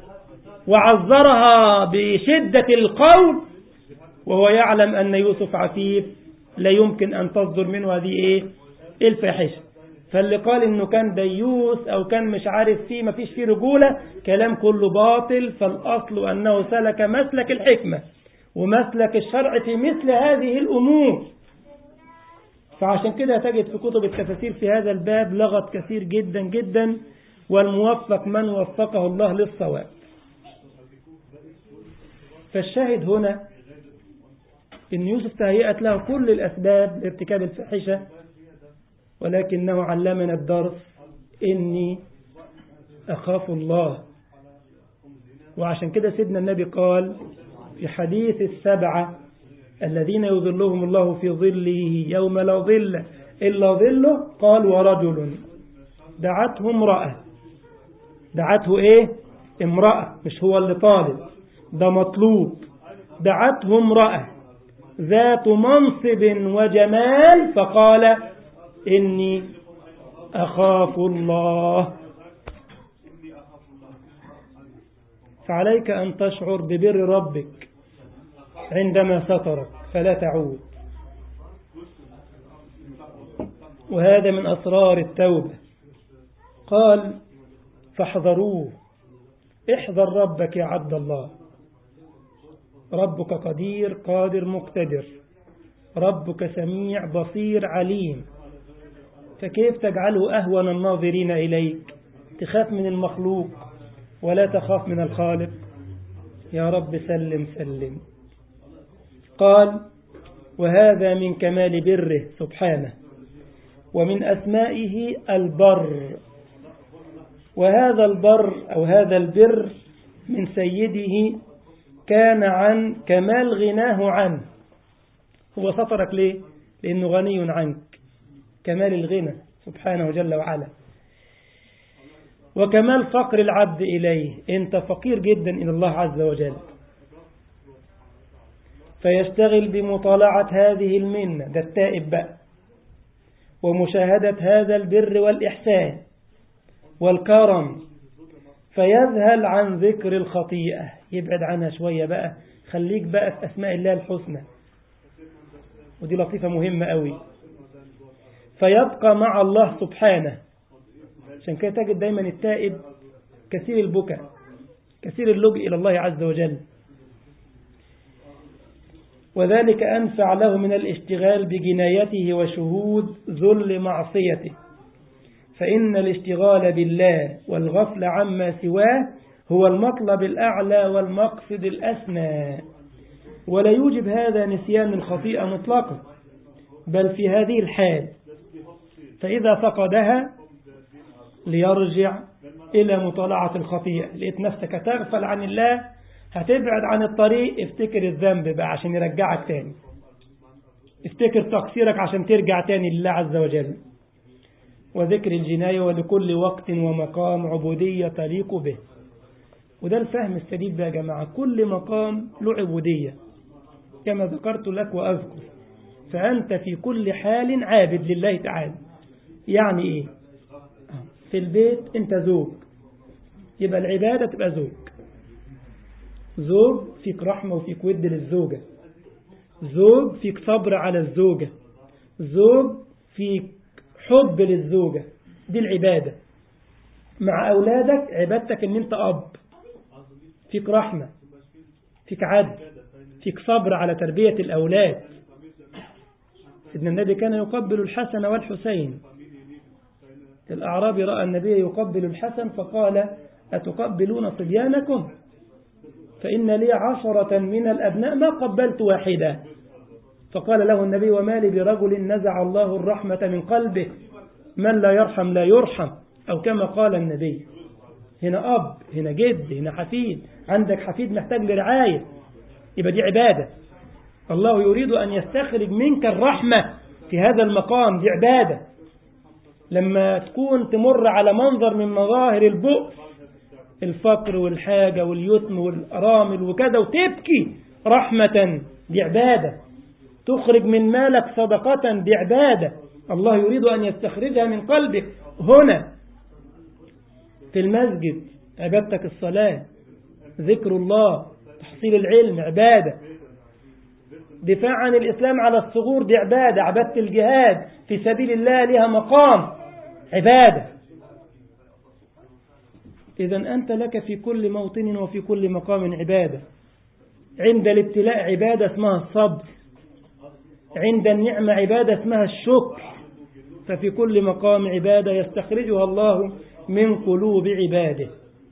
Speaker 1: وعذرها بشدة القول، وهو يعلم أن يوسف عفيف لا يمكن أن تصدر منه هذه إيه الفاحشة. فاللي قال إنه كان ديوس أو كان مش عارف فيه ما فيش فيه رجولة، كلام كله باطل. فالأصل أنه سلك مسلك الحكمة ومسلك الشرع في مثل هذه الأمور. فعشان كده تجد في كتب التفاسير في هذا الباب لغط كثير جدا جدا، والموفق من وفقه الله للصواب. فالشاهد هنا إن يوسف تهيأت له كل الأسباب لارتكاب الفاحشة، ولكنه علمنا الدرس إني أخاف الله. وعشان كده سيدنا النبي قال في حديث السبعة الذين يظلهم الله في ظله يوم لا ظل إلا ظله، قال ورجل دعته امرأة. دعته إيه؟ امرأة، مش هو اللي طالب، ده مطلوب. دعته امرأة ذات منصب وجمال فقال إني أخاف الله. فعليك أن تشعر ببر ربك عندما سترك فلا تعود. وهذا من أسرار التوبة. قال فاحذروه. احذر ربك يا عبد الله. ربك قدير قادر مقتدر، ربك سميع بصير عليم. فكيف تجعله أهون الناظرين إليك؟ تخاف من المخلوق ولا تخاف من الخالق. يا رب سلم سلم. قال وهذا من كمال بره سبحانه، ومن أسمائه البر. وهذا البر أو هذا البر من سيده كان عن كمال غناه عنه. هو سترك ليه؟ لأنه غني عنك، كمال الغنى سبحانه جل وعلا. وكمال فقر العبد إليه، أنت فقير جدا إلى الله عز وجل، فيشتغل بمطالعة هذه المنة، ده التائب بقى، ومشاهدة هذا البر والإحسان والكرم، فيذهل عن ذكر الخطيئة، يبعد عنها شوية بقى، خليك بقى في أسماء الله الحسنى، ودي لطيفة مهمة قوي. فيبقى مع الله سبحانه. عشان كده تجد دايما التائب كثير البكاء، كثير اللجوء إلى الله عز وجل، وذلك أنفع له من الاشتغال بجنايته وشهود ذل معصيته. فإن الاشتغال بالله والغفل عما سواه هو المطلب الأعلى والمقصد الأسنى، ولا يوجب هذا نسيان الخطيئة مطلقا، بل في هذه الحال فإذا فقدها ليرجع إلى مطالعة الخطيئة. لقيت نفسك تغفل عن الله، هتبعد عن الطريق، افتكر الذنب بقى عشان يرجعك تاني، افتكر تقصيرك عشان ترجع تاني لله عز وجل. وذكر الجناية ولكل وقت ومقام عبودية تليق به. وده الفهم السديد بقى يا جماعة، كل مقام له عبودية كما ذكرت لك وأذكر. فأنت في كل حال عابد لله تعالى. يعني إيه؟ في البيت أنت زوج، يبقى العبادة تبقى زوج. زوج فيك رحمة وفيك ود للزوجة، زوج فيك صبر على الزوجة، زوج فيك حب للزوجة، دي العبادة. مع أولادك عبادتك أن أنت أب، فيك رحمة، فيك عدل، فيك صبر على تربية الأولاد. سيدنا النبي كان يقبل الحسن والحسين. الأعرابي رأى النبي يقبل الحسن فقال أتقبلون صبيانكم؟ فإن لي عشرة من الأبناء ما قبلت واحدة. فقال له النبي وما لي برجل نزع الله الرحمة من قلبه، من لا يرحم لا يرحم، أو كما قال النبي. هنا أب، هنا جد، هنا حفيد، عندك حفيد محتاج لرعاية، يبقى دي عبادة. الله يريد أن يستخرج منك الرحمة في هذا المقام، دي عبادة. لما تكون تمر على منظر من مظاهر البؤس، الفقر والحاجة واليتم والأرامل وكذا، وتبكي رحمة، دي عبادة. تخرج من مالك صدقة، دي عبادة. الله يريد أن يستخرجها من قلبك. هنا في المسجد عبادتك الصلاة، ذكر الله، تحصيل العلم، عبادة. دفاع عن الإسلام على الثغور، دي عبادة. عبادة الجهاد في سبيل الله لها مقام، عبادة. إذن أنت لك في كل موطن وفي كل مقام عبادة. عند الابتلاء عبادة اسمها الصبر، عند النعمة عبادة اسمها الشكر. ففي كل مقام عبادة يستخرجها الله من قلوب عباده.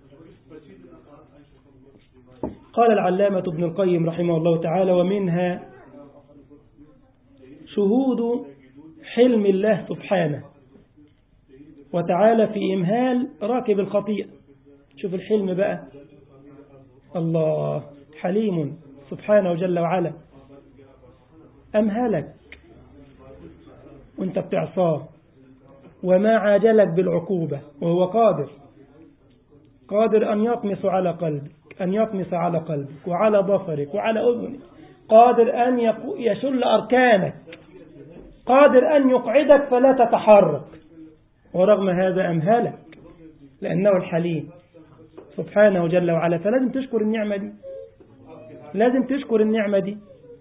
Speaker 1: قال العلامة ابن القيم رحمه الله تعالى: ومنها شهود حلم الله سبحانه وتعالى في إمهال راكب الخطيئة. شوف الحلم بقى، الله حليم سبحانه جل وعلا، أمهلك وانت بتعصاه وما عاجلك بالعقوبة، وهو قادر قادر أن يطمس على قلبك، أن يطمس على قلبك وعلى بصرك وعلى أذنك، قادر أن يشل أركانك، قادر أن يقعدك فلا تتحرك، ورغم هذا أمهلك لأنه الحليم سبحانه جل وعلا. فلازم تشكر النعمة دي، لازم تشكر النعمة دي.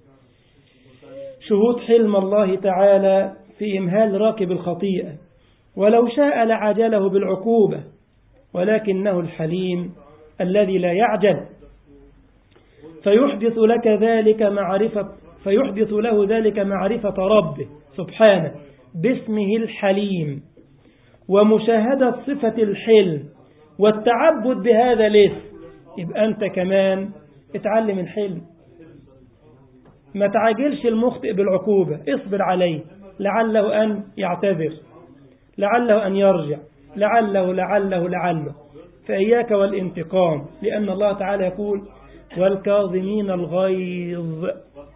Speaker 1: شهود حلم الله تعالى في إمهال راكب الخطيئة، ولو شاء لعجله بالعقوبة، ولكنه الحليم الذي لا يعجل، فيحدث لك ذلك معرفة فيحدث له ذلك معرفة ربه سبحانه باسمه الحليم، ومشاهدة صفة الحلم والتعبد بهذا الاسم. يبقى أنت كمان اتعلم الحلم، ما تعجلش المخطئ بالعقوبة، اصبر عليه، لعله أن يعتذر، لعله أن يرجع، لعله لعله لعله فإياك والانتقام، لأن الله تعالى يقول: والكاظمين الغيظ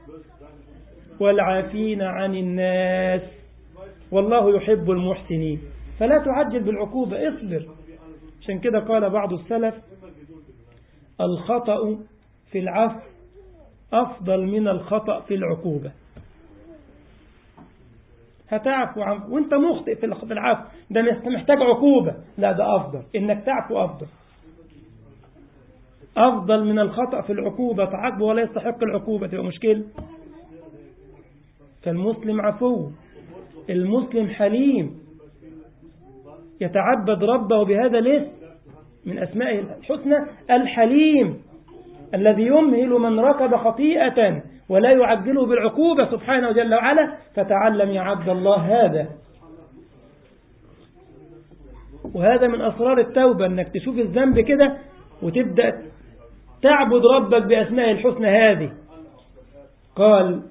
Speaker 1: والعافين عن الناس والله يحب المحسنين. فلا تعجل بالعقوبة، اصبر. عشان كده قال بعض السلف: الخطأ في العفو أفضل من الخطأ في العقوبة. هتعفو عن وانت مخطئ في العفو، ده محتاج عقوبة، لا ده أفضل، إنك تعفو أفضل أفضل من الخطأ في العقوبة. تعاقبه ولا يستحق العقوبة، تبقى مشكلة. فالمسلم عفو، المسلم حليم، يتعبد ربه بهذا الاسم من أسمائه الحسنى الحليم، الذي يمهل من ركب خطيئة ولا يعجله بالعقوبة سبحانه جل وعلا. فتعلم يا عبد الله هذا، وهذا من أسرار التوبة، أنك تشوف الذنب كده وتبدأ تعبد ربك بأسمائه الحسنى هذه. قال: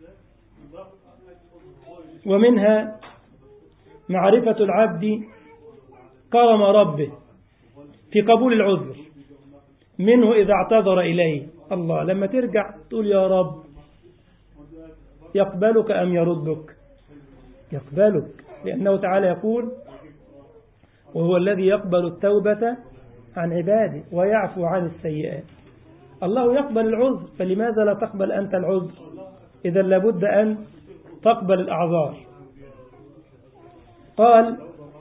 Speaker 1: ومنها معرفة العبد كرم ربه في قبول العذر منه إذا اعتذر إليه. الله لما ترجع تقول: يا رب، يقبلك أم يردك؟ يقبلك، لأنه تعالى يقول: وهو الذي يقبل التوبة عن عباده ويعفو عن السيئات. الله يقبل العذر، فلماذا لا تقبل أنت العذر؟ إذا لابد أن تقبل الأعذار. قال: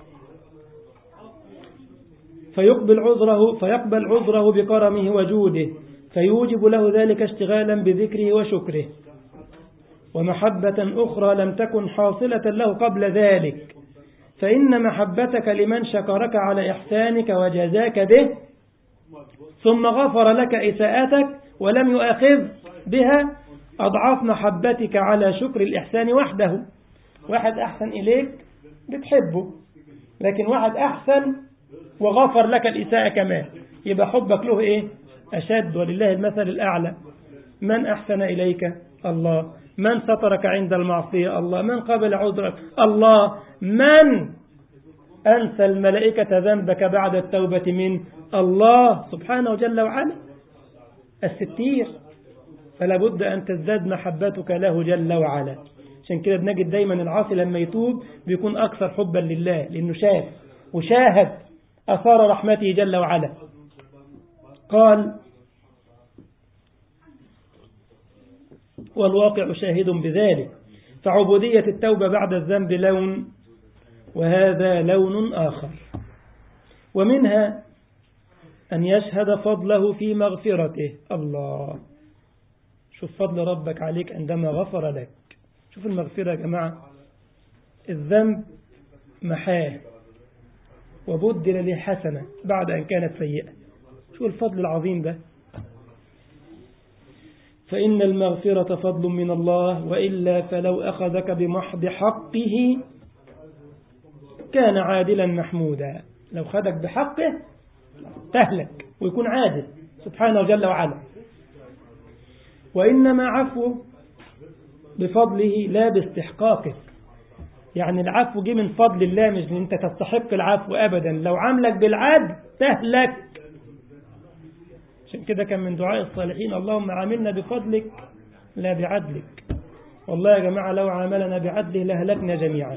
Speaker 1: فيقبل عذره فيقبل عذره بكرمه وجوده، فيوجب له ذلك اشتغالا بذكره وشكره ومحبة أخرى لم تكن حاصلة له قبل ذلك، فإن محبتك لمن شكرك على إحسانك وجزاك به ثم غفر لك إساءتك ولم يؤاخذ بها أضعاف محبتك على شكر الإحسان وحده. واحد أحسن إليك بتحبه، لكن واحد أحسن وغفر لك الإساءة كمان، يبقى حبك له إيه؟ أشد. ولله المثل الأعلى. من أحسن إليك؟ الله. من سترك عند المعصية؟ الله. من قبل عذرك؟ الله. من أنسى الملائكة ذنبك بعد التوبة من الله سبحانه جل وعلا الستير. فلا بد أن تزداد محبتك له جل وعلا. عشان كده بنجد دايما العاصي لما يتوب بيكون أكثر حبا لله، لأنه شاف وشاهد أثار رحمته جل وعلا. قال: والواقع شاهد بذلك، فعبودية التوبة بعد الذنب لون، وهذا لون آخر. ومنها أن يشهد فضله في مغفرته. الله، شوف فضل ربك عليك عندما غفر لك. شوف المغفرة يا جماعة، الذنب محاه وبدل لحسنة بعد أن كانت سيئة. شوف الفضل العظيم ده. فإن المغفرة فضل من الله، وإلا فلو أخذك بمحض حقه كان عادلا محمودا. لو خدك بحقه تهلك ويكون عادل سبحانه جل وعلا. وإنما عفو بفضله لا باستحقاقك، يعني العفو جه من فضل الله، مش ان انت تستحق العفو ابدا. لو عاملك بالعدل تهلك. عشان كده كان من دعاء الصالحين اللهم عاملنا بفضلك لا بعدلك. والله يا جماعة لو عاملنا بعدله لهلكنا جميعا،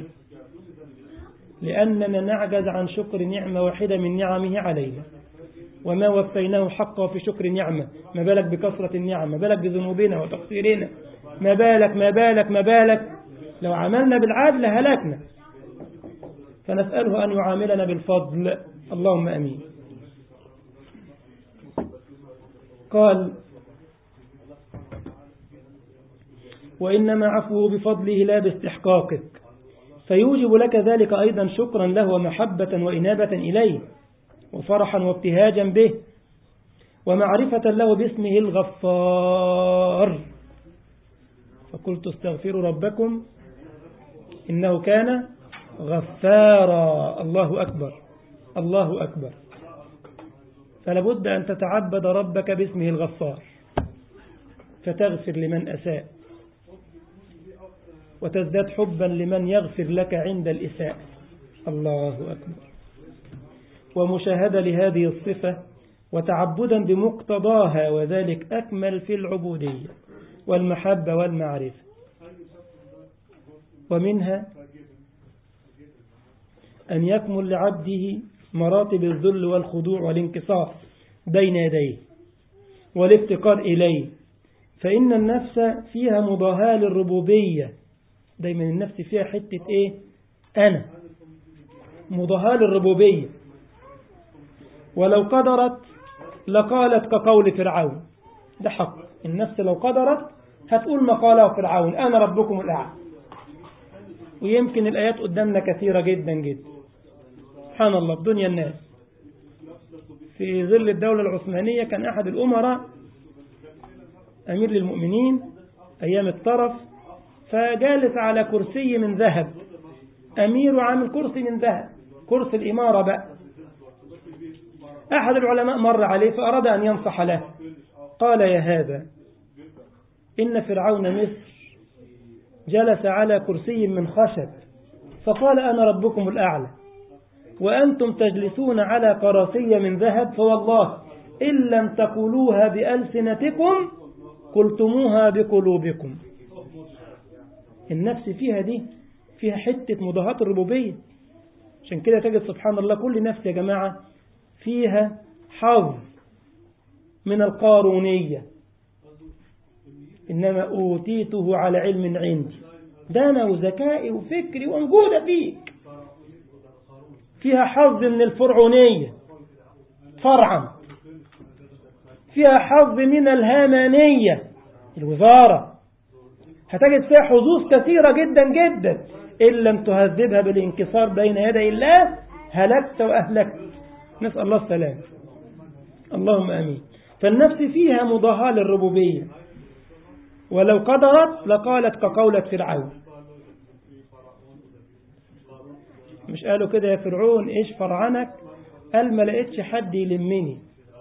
Speaker 1: لأننا نعجز عن شكر نعمة واحدة من نعمه علينا، وما وفيناه حقه في شكر نعمة، ما بالك بكثرة النعم، ما بالك بذنوبنا وتقصيرنا، ما بالك ما بالك ما بالك لو عملنا بالعدل هلكنا. فنسأله أن يعاملنا بالفضل، اللهم أمين. قال وإنما عفوه بفضله لا باستحقاقك، فيوجب لك ذلك أيضا شكرا له ومحبة وإنابة إليه وفرحا وابتهاجا به ومعرفة له باسمه الغفار. فقلت استغفروا ربكم إنه كان غفارا. الله أكبر الله أكبر. فلابد أن تتعبد ربك باسمه الغفار، فتغفر لمن أساء وتزداد حبا لمن يغفر لك عند الإساءة. الله أكبر. ومشاهدة لهذه الصفة وتعبدا بمقتضاها، وذلك أكمل في العبودية والمحبة والمعرفة. ومنها أن يكمل لعبده مراتب الذل والخضوع والانكسار بين يديه والافتقار إليه، فإن النفس فيها مضاهاة للربوبية. دايما النفس فيها حتة إيه؟ أنا مضاهاة للربوبية. ولو قدرت لقالت كقول فرعون. ده حق، النفس لو قدرت هتقول ما قاله فرعون أنا ربكم الأعلى. ويمكن الآيات قدامنا كثيرة جدا جدا سبحان الله. في دنيا الناس في ظل الدولة العثمانية كان أحد الأمراء أمير للمؤمنين أيام الطرف، فجالس على كرسي من ذهب. أمير عامل كرسي من ذهب، كرسي الإمارة بقى. أحد العلماء مر عليه فأراد أن ينصح له، قال يا هذا إن فرعون مصر جلس على كرسي من خشب فقال أنا ربكم الأعلى، وأنتم تجلسون على كراسي من ذهب، فوالله إن لم تقولوها بألسنتكم قلتموها بقلوبكم. النفس فيها دي فيها حتة مضاهاة الربوبية. عشان كده تجد سبحان الله كل نفس يا جماعة فيها حظ من القارونية، إنما أوتيته على علم عندي. ده أنا وذكائي وفكري وموجودة فيك. فيها حظ من الفرعونية فرعا، فيها حظ من الهامانية الوزارة. هتجد فيها حظوظ كثيرة جدا جدا، إن لم تهذبها بالانكسار بين يدي الله هلكت وأهلكت. نسأل الله السلام، اللهم أمين. فالنفس فيها مضاهاة للربوبية، ولو قدرت لقالت كقولة فرعون. مش قالوا كده يا فرعون إيش فرعنك؟ قال ما لقيتش حد يلمني.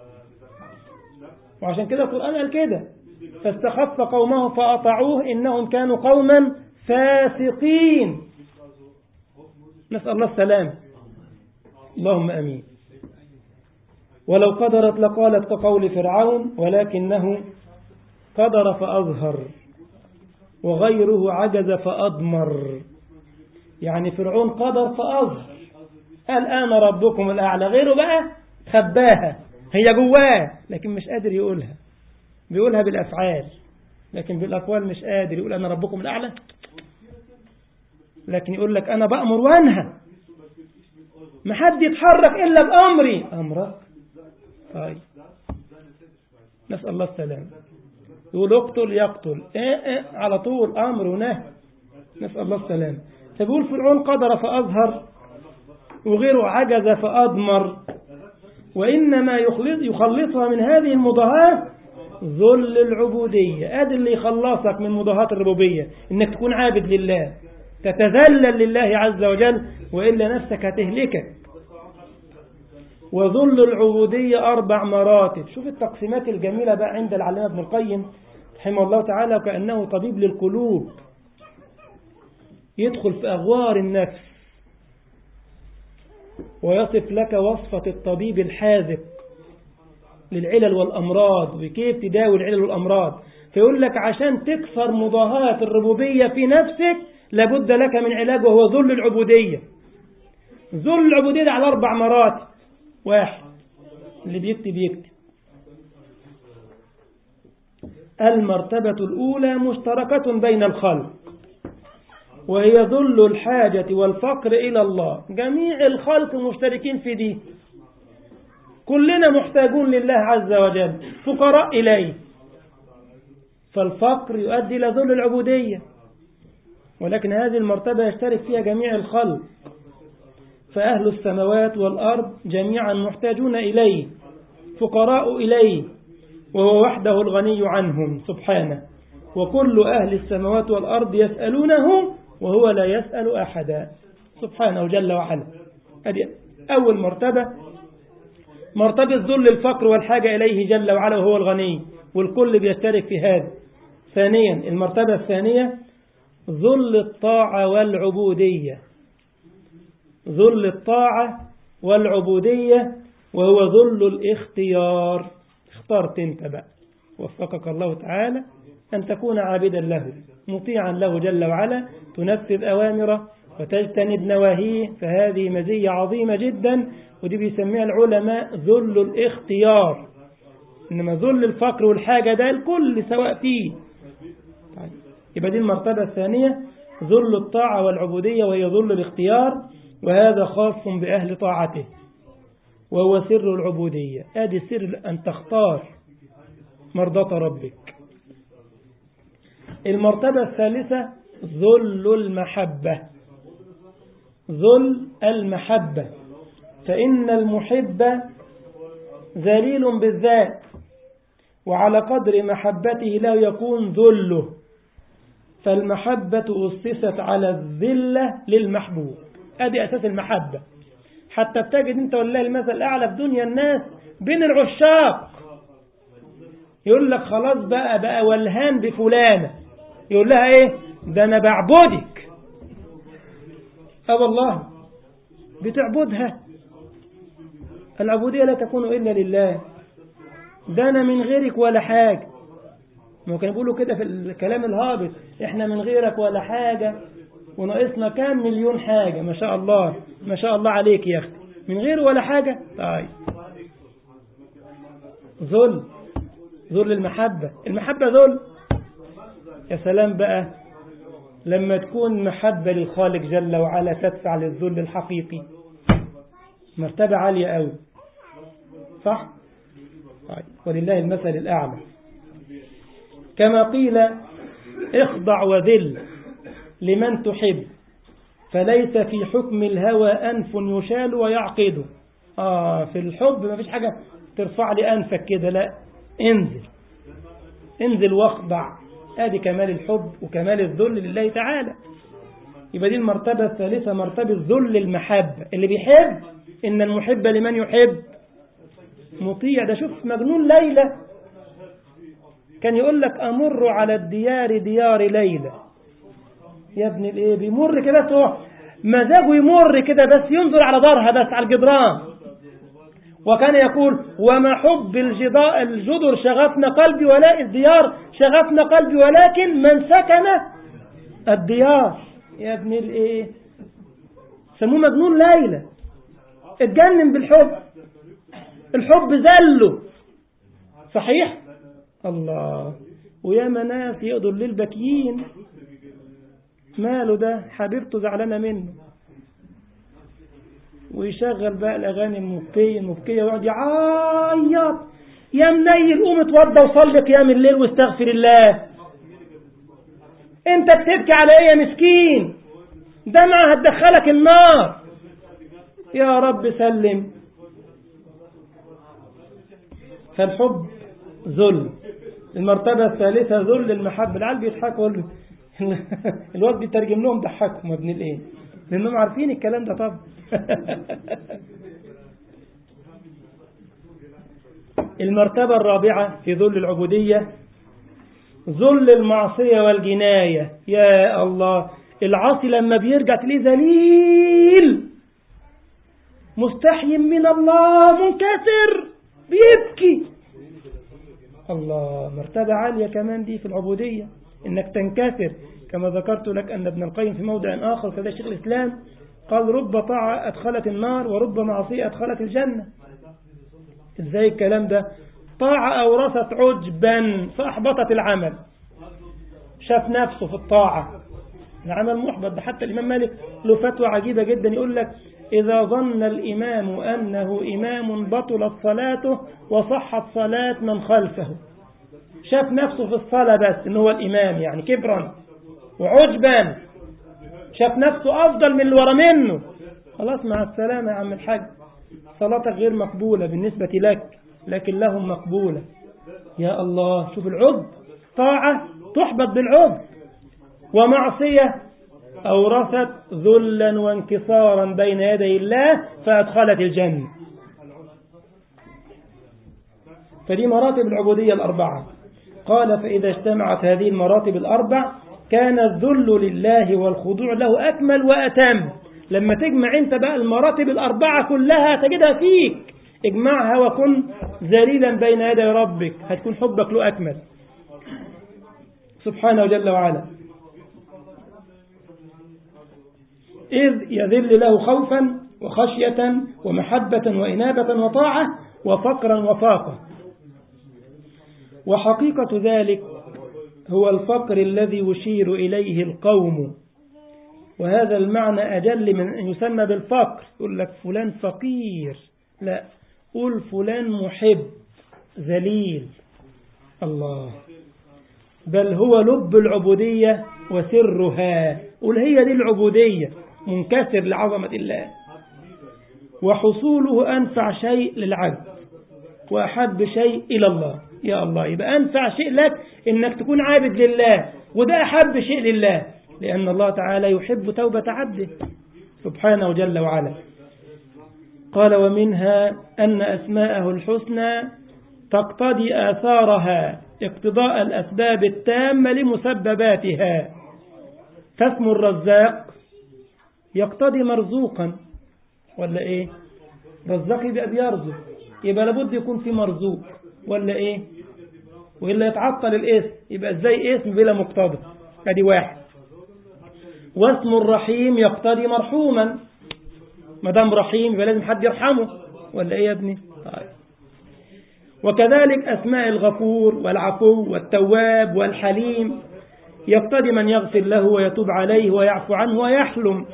Speaker 1: وعشان كده القرآن قال كده فاستخف قومه فأطاعوه إنهم كانوا قوما فاسقين. نسأل الله السلام، اللهم أمين. ولو قدرت لقالت كقول فرعون ولكنه قدر فأظهر وغيره عجز فأضمر. يعني فرعون قدر فأظهر قال أنا ربكم الأعلى، غيره بقى خباها، هي جواه لكن مش قادر يقولها، بيقولها بالأفعال لكن بالأقوال مش قادر يقول أنا ربكم الأعلى. لكن يقول لك أنا بأمر وأنهى، ما حد يتحرك إلا بأمري. أمرك طيب، نسأل الله السلام. يقول اقتل يقتل، إيه إيه على طول أمر ونهي، نسأل الله السلام. فبيقول فرعون قدر فأظهر وغيره عجز فأضمر، وإنما يخلص يخلصها من هذه المضاهاة ذل العبودية. ادي اللي يخلصك من مضاهاة الربوبية، انك تكون عابد لله، تتذلل لله عز وجل، وإلا نفسك هتهلكك. وذل العبودية أربع مراتب. شوف التقسيمات الجميلة بقى عند العلامة ابن القيم رحمه الله تعالى، وكأنه طبيب للقلوب، يدخل في أغوار النفس ويصف لك وصفة الطبيب الحاذق للعلل والأمراض وكيف تداوي العلل والأمراض. فيقول لك عشان تكسر مضاهاة الربوبية في نفسك لابد لك من علاج، وهو ذل العبودية. ذل العبودية على أربع مراتب. واحد، اللي بيكتب يكتب. المرتبة الأولى مشتركة بين الخلق، وهي ذل الحاجة والفقر إلى الله. جميع الخلق مشتركين في دي، كلنا محتاجون لله عز وجل، فقراء إليه. فالفقر يؤدي إلى ذل العبودية، ولكن هذه المرتبة يشترك فيها جميع الخلق. فأهل السماوات والأرض جميعا محتاجون إليه، فقراء إليه، وهو وحده الغني عنهم سبحانه. وكل أهل السماوات والأرض يسألونه وهو لا يسأل أحدا سبحانه جل وعلا. هذه أول مرتبة، مرتبة ذل الفقر والحاجة إليه جل وعلا وهو الغني، والكل بيشترك في هذا. ثانيا، المرتبة الثانية ذل الطاعة والعبودية. ذل الطاعة والعبودية وهو ذل الاختيار. اخترت انت بقى، وفقك الله تعالى أن تكون عابدا له مطيعا له جل وعلا، تنفذ أوامره وتجتنب نواهيه. فهذه مزية عظيمة جدا، ودي بيسميها العلماء ذل الاختيار. إنما ذل الفقر والحاجة ده الكل سواء فيه. يبقى دي المرتبة الثانية، ذل الطاعة والعبودية وهي ذل الاختيار، وهذا خاص بأهل طاعته، وهو سر العبودية. هذه سر أن تختار مرضاة ربك. المرتبة الثالثة ذل المحبة. ذل المحبة، فإن المحب ذليل بالذات، وعلى قدر محبته لا يكون ذله. فالمحبة أسست على الذلة للمحبوب. هذه أساس المحبة. حتى بتجد أنت والله المثل الأعلى في دنيا الناس بين العشاق، يقول لك خلاص بقى بقى ولهان بفلانة، يقول لها إيه ده أنا بعبدك. أه والله بتعبدها. العبودية لا تكون إلا لله. ده أنا من غيرك ولا حاجة. ممكن يقولوا كده في الكلام الهابط، إحنا من غيرك ولا حاجة، وناقصنا كام مليون حاجة. ما شاء الله ما شاء الله عليك يا أخي، من غير ولا حاجة. طيب ذل ذل المحبة. المحبة ذل. يا سلام بقى لما تكون محبة للخالق جل وعلا تدفع للذل الحقيقي، مرتبة عالية قوي، صح؟ طيب ولله المثل الأعلى. كما قيل اخضع وذل لمن تحب، فليس في حكم الهوى أنف يشال ويعقده. آه في الحب ما فيش حاجة ترفع لي أنفك كده، لا، انزل انزل واخضع. هذه كمال الحب وكمال الذل لله تعالى. يبقى دي المرتبة الثالثة، مرتبة ذل المحبة. اللي بيحب، إن المحب لمن يحب مطيع. ده شوف مجنون ليلى كان يقول لك أمر على الديار ديار ليلى. يا ابن الايه، بيمر كده بس مزاجه يمر كده بس ينظر على دارها بس على الجدران. وكان يقول وما حب الجدار الجدر شغفنا قلبي ولا الديار شغفنا قلبي، ولكن من سكن الديار. يا ابن الايه، سموه مجنون ليلى، اتجنن بالحب. الحب زله صحيح. الله. ويا مناس يقدر للبكيين، ماله ده حبيبته زعلانة منه، ويشغل بقى الأغاني المبكية المبكية ويقعد يعيط. يا منيل قوم اتوضى وصلي قيام الليل واستغفر الله. انت بتبكي على ايه يا مسكين؟ دمعة هتدخلك النار. يا رب سلم. فالحب ذل. المرتبة الثالثة ذل المحبة. العيال بيضحكوا الواد بيترجم لهم ضحكهم ابن الايه، لأنهم عارفين الكلام ده طبعا. المرتبة الرابعة في ذل العبودية ذل المعصية والجناية. يا الله، العاصي لما بيرجع تلاقيه ذليل مستحي من الله منكسر بيبكي. الله، مرتبة عالية كمان دي في العبودية، انك تنكسر. كما ذكرت لك أن ابن القيم في موضع آخر كذا شيخ الإسلام قال رب طاعة أدخلت النار ورب معصية أدخلت الجنة. ازاي الكلام ده؟ طاعة أورثت عجبا فأحبطت العمل، شاف نفسه في الطاعة العمل محبط. ده حتى الإمام مالك له فتوى عجيبة جدا، يقول لك إذا ظن الإمام أنه إمام بطلت صلاته وصحت صلاة من خلفه. شاف نفسه في الصلاة بس إنه هو الإمام، يعني كبرا وعجبا، شاف نفسه أفضل من اللي ورا منه. خلاص مع السلامة يا عم الحاج، صلاتك غير مقبولة بالنسبة لك لكن لهم مقبولة. يا الله، شوف العجب، طاعة تحبط بالعجب، ومعصية أورثت ذلا وانكسارا بين يدي الله فأدخلت الجنة. فدي مراتب العبودية الأربعة. قال فإذا اجتمعت هذه المراتب الأربع كان الذل لله والخضوع له أكمل وأتم. لما تجمع انت بقى المراتب الأربعة كلها تجدها فيك، اجمعها وكن ذليلا بين يدي ربك، هتكون حبك له أكمل سبحانه جل وعلا. إذ يذل له خوفا وخشية ومحبة وإنابة وطاعة وفقرا وفاقة. وحقيقة ذلك هو الفقر الذي يشير إليه القوم، وهذا المعنى أجل من أن يسمى بالفقر. يقول لك فلان فقير، لا، قل فلان محب ذليل. الله، بل هو لب العبودية وسرها. قل هي دي العبودية، منكسر لعظمة الله، وحصوله أنفع شيء للعبد وأحب شيء إلى الله. يا الله، يبقى أنفع شيء لك إنك تكون عابد لله، وده أحب شيء لله، لأن الله تعالى يحب توبة عبده سبحانه جل وعلا. قال ومنها أن أسماءه الحسنى تقتضي آثارها اقتضاء الأسباب التامة لمسبباتها. فاسم الرزاق يقتضي مرزوقا، ولا إيه؟ رزاق يبقى بيرزق، يبقى لابد يكون في مرزوق، ولا إيه؟ وإلا يتعطل الاسم، يبقى إزاي اسم بلا مقتضى؟ ادي واحد. واسم الرحيم يقتضي مرحوما، ما دام رحيم يبقى لازم حد يرحمه، ولا إيه يا ابني؟ طيب. وكذلك أسماء الغفور والعفو والتواب والحليم يقتضي من يغفر له ويتوب عليه ويعفو عنه ويحلم.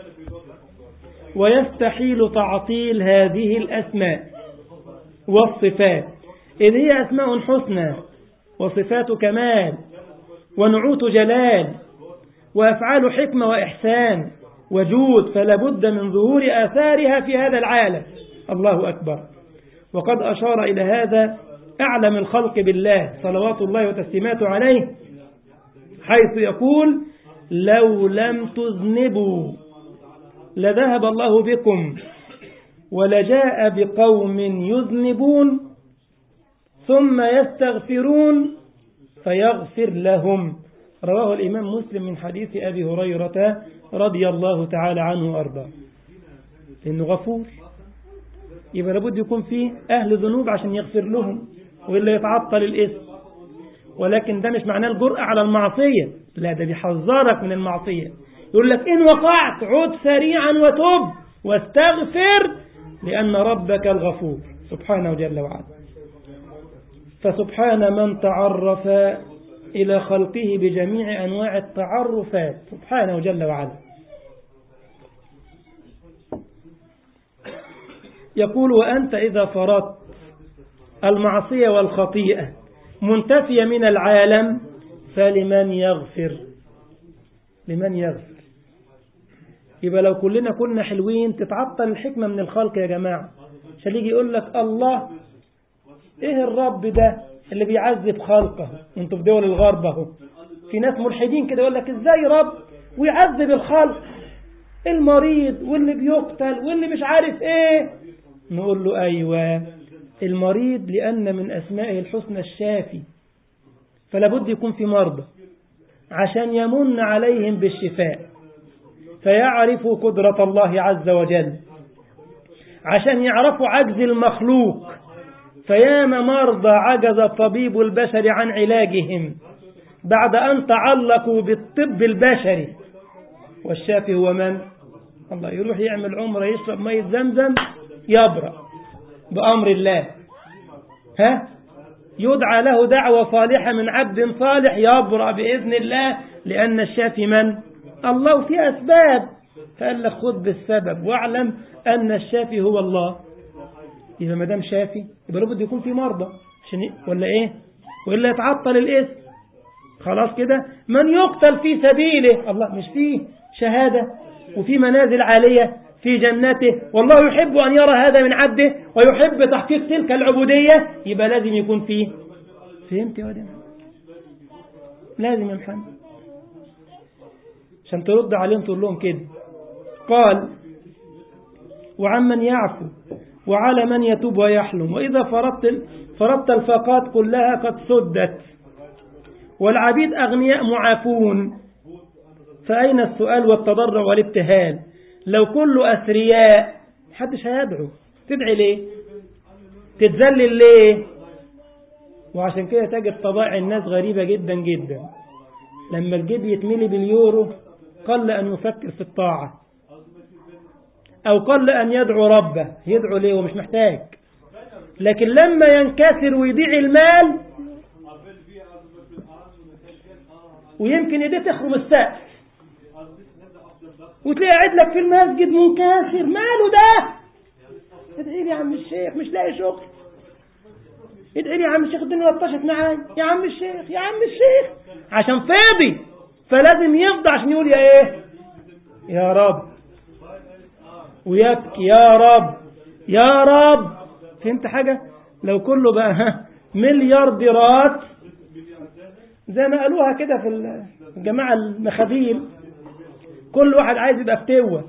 Speaker 1: ويستحيل تعطيل هذه الأسماء والصفات، إذ هي أسماء حسنى وصفات كمال ونعوت جلال وأفعال حكمة وإحسان وجود، فلا بد من ظهور آثارها في هذا العالم. الله أكبر. وقد أشار إلى هذا أعلم الخلق بالله صلوات الله وتسليماته عليه، حيث يقول لو لم تذنبوا لذهب الله بكم ولجاء بقوم يذنبون ثم يستغفرون فيغفر لهم. رواه الإمام مسلم من حديث أبي هريرة رضي الله تعالى عنه وأرضاه. إنه غفور، يبقى لابد يكون فيه أهل ذنوب عشان يغفر لهم، وإلا يتعطل الاسم. ولكن ده مش معناه الجرأة على المعصية، لا، ده بيحذرك من المعصية. يقول لك إن وقعت عد سريعا وتوب واستغفر لأن ربك الغفور سبحانه جل وعلا. فسبحان من تعرف إلى خلقه بجميع أنواع التعرفات سبحانه جل وعلا. يقول وأنت إذا فرضت المعصية والخطيئة منتفية من العالم فلمن يغفر؟ لمن يغفر؟ يبقى لو كلنا كنا حلوين تتعطل الحكمة من الخلق يا جماعة. عشان يجي يقول لك الله إيه الرب ده اللي بيعذب خلقه. وانتم في دول الغرب اهو في ناس ملحدين كده يقول لك ازاي رب ويعذب الخلق، المريض واللي بيقتل واللي مش عارف ايه. نقول له ايوه، المريض لان من اسمائه الحسنى الشافي، فلا بد يكون في مرضى عشان يمن عليهم بالشفاء فيعرفوا قدرة الله عز وجل، عشان يعرفوا عجز المخلوق. فياما مرضى عجز الطبيب البشري عن علاجهم بعد أن تعلقوا بالطب البشري، والشافي هو من؟ الله. يروح يعمل عمره يشرب مية زمزم يبرأ بأمر الله، ها يدعى له دعوة صالحة من عبد صالح يبرأ بإذن الله، لأن الشافي من؟ الله. في أسباب، فقال لك خذ بالسبب واعلم أن الشافي هو الله. إذا ما دام شافي يبقى لابد يكون في مرضى عشان ولا إيه؟ وإلا يتعطل الاسم. خلاص كده. من يقتل في سبيله الله، مش فيه شهادة وفي منازل عالية في جنته، والله يحب أن يرى هذا من عبده ويحب تحقيق تلك العبودية، يبقى لازم يكون فيه. فهمت يا ودي؟ لازم يا محمد عشان ترد عليهم تقول لهم كده. قال وعمن يعفو وعلى من يتوب ويحلم، وإذا فرضت فرضت الفاقات كلها قد سدت والعبيد أغنياء معافون، فأين السؤال والتضرع والابتهال؟ لو كل أثرياء محدش هيدعو، تدعي ليه؟ تتذلل ليه؟ وعشان كده تجد طبائع الناس غريبة جدا جدا. لما الجيب يتملي باليورو قل أن يفكر في الطاعة، أو قل أن يدعو ربه. يدعو ليه ومش محتاج؟ لكن لما ينكسر ويضيع المال ويمكن يديه تخرم السقف وتلاقي قاعد لك في المسجد منكسر، ماله ده؟ ادعي لي يا عم الشيخ مش لاقي شغل، ادعي لي يا عم الشيخ الدنيا لطشت معايا، يا عم الشيخ يا عم الشيخ، عشان فاضي. فلازم يفضى عشان يقول يا ايه؟ يا رب، ويبكي يا رب يا رب. فهمت حاجة؟ لو كله بقى مليارديرات زي ما قالوها كده في الجماعة المخابيل، كل واحد عايز يبقى فتوة.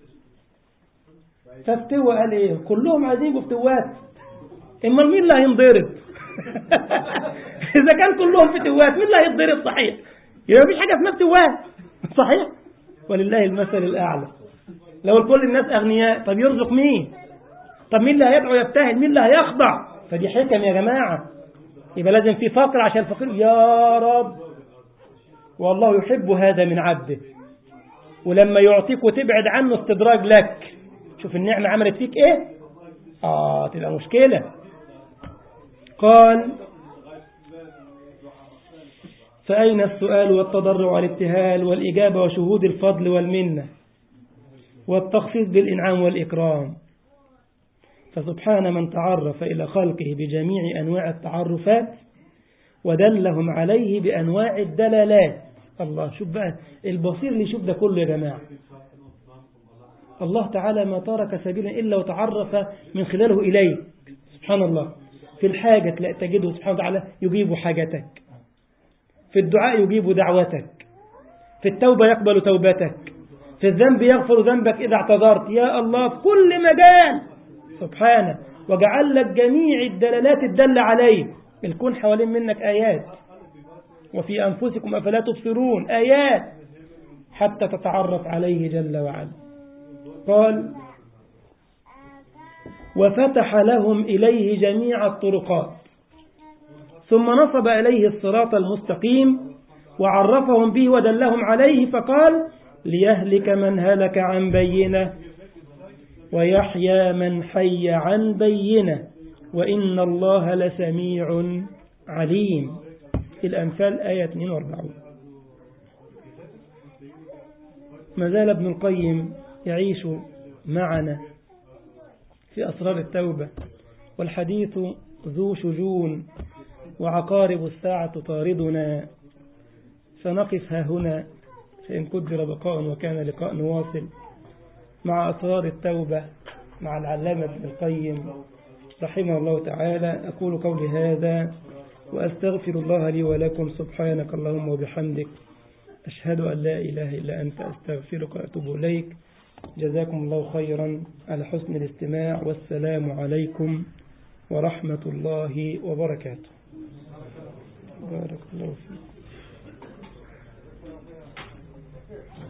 Speaker 1: ففتوة قال ايه؟ كلهم عايزين يبقوا فتوات، اما مين اللي هينضرب؟ اذا كان كلهم فتوات مين اللي هيتضرب؟ صحيح يبقى مفيش حاجة اسمها فتوات، صحيح؟ ولله المثل الأعلى. لو كل الناس أغنياء طب يرزق مين؟ طب مين اللي هيدعو يبتهل؟ مين اللي هيخضع؟ فدي حكم يا جماعة. يبقى لازم في فقر عشان الفقير يا رب، والله يحب هذا من عبده. ولما يعطيك وتبعد عنه استدراج لك. شوف النعمة عملت فيك ايه؟ آه تبقى مشكلة. قال فأين السؤال والتضرع والابتهال والإجابة وشهود الفضل والمنة والتخصيص بالإنعام والإكرام؟ فسبحان من تعرف إلى خلقه بجميع أنواع التعرفات ودلهم عليه بأنواع الدلالات. الله، شوف بقى البصير اللي يشوف ده كله يا جماعة. الله تعالى ما ترك سبيلا إلا وتعرف من خلاله إليه. سبحان الله. في الحاجة لا تجده سبحانه وتعالى يجيب حاجتك، في الدعاء يجيب دعوتك، في التوبة يقبل توبتك، في الذنب يغفر ذنبك إذا اعتذرت. يا الله في كل مجال سبحانه. وجعل لك جميع الدلالات الدالة عليه. الكون حوالين منك آيات، وفي أنفسكم أفلا تبصرون آيات حتى تتعرف عليه جل وعلا. قال وفتح لهم إليه جميع الطرقات ثم نصب إليه الصراط المستقيم وعرفهم به ودلهم عليه، فقال ليهلك من هلك عن بينة ويحيى من حي عن بينة وإن الله لسميع عليم. الأنفال آية اثنين وأربعين. ما زال ابن القيم يعيش معنا في أسرار التوبة، والحديث ذو شجون وعقارب الساعة تطاردنا، فنقف ها هنا فإن قدر بقاء وكان لقاء واصل مع أسرار التوبة مع العلامة ابن القيم رحمه الله تعالى. أقول قولي هذا وأستغفر الله لي ولكم. سبحانك اللهم وبحمدك، أشهد أن لا إله إلا أنت، أستغفرك وأتوب إليك. جزاكم الله خيرا على حسن الاستماع، والسلام عليكم ورحمة الله وبركاته. بارك الله فيك.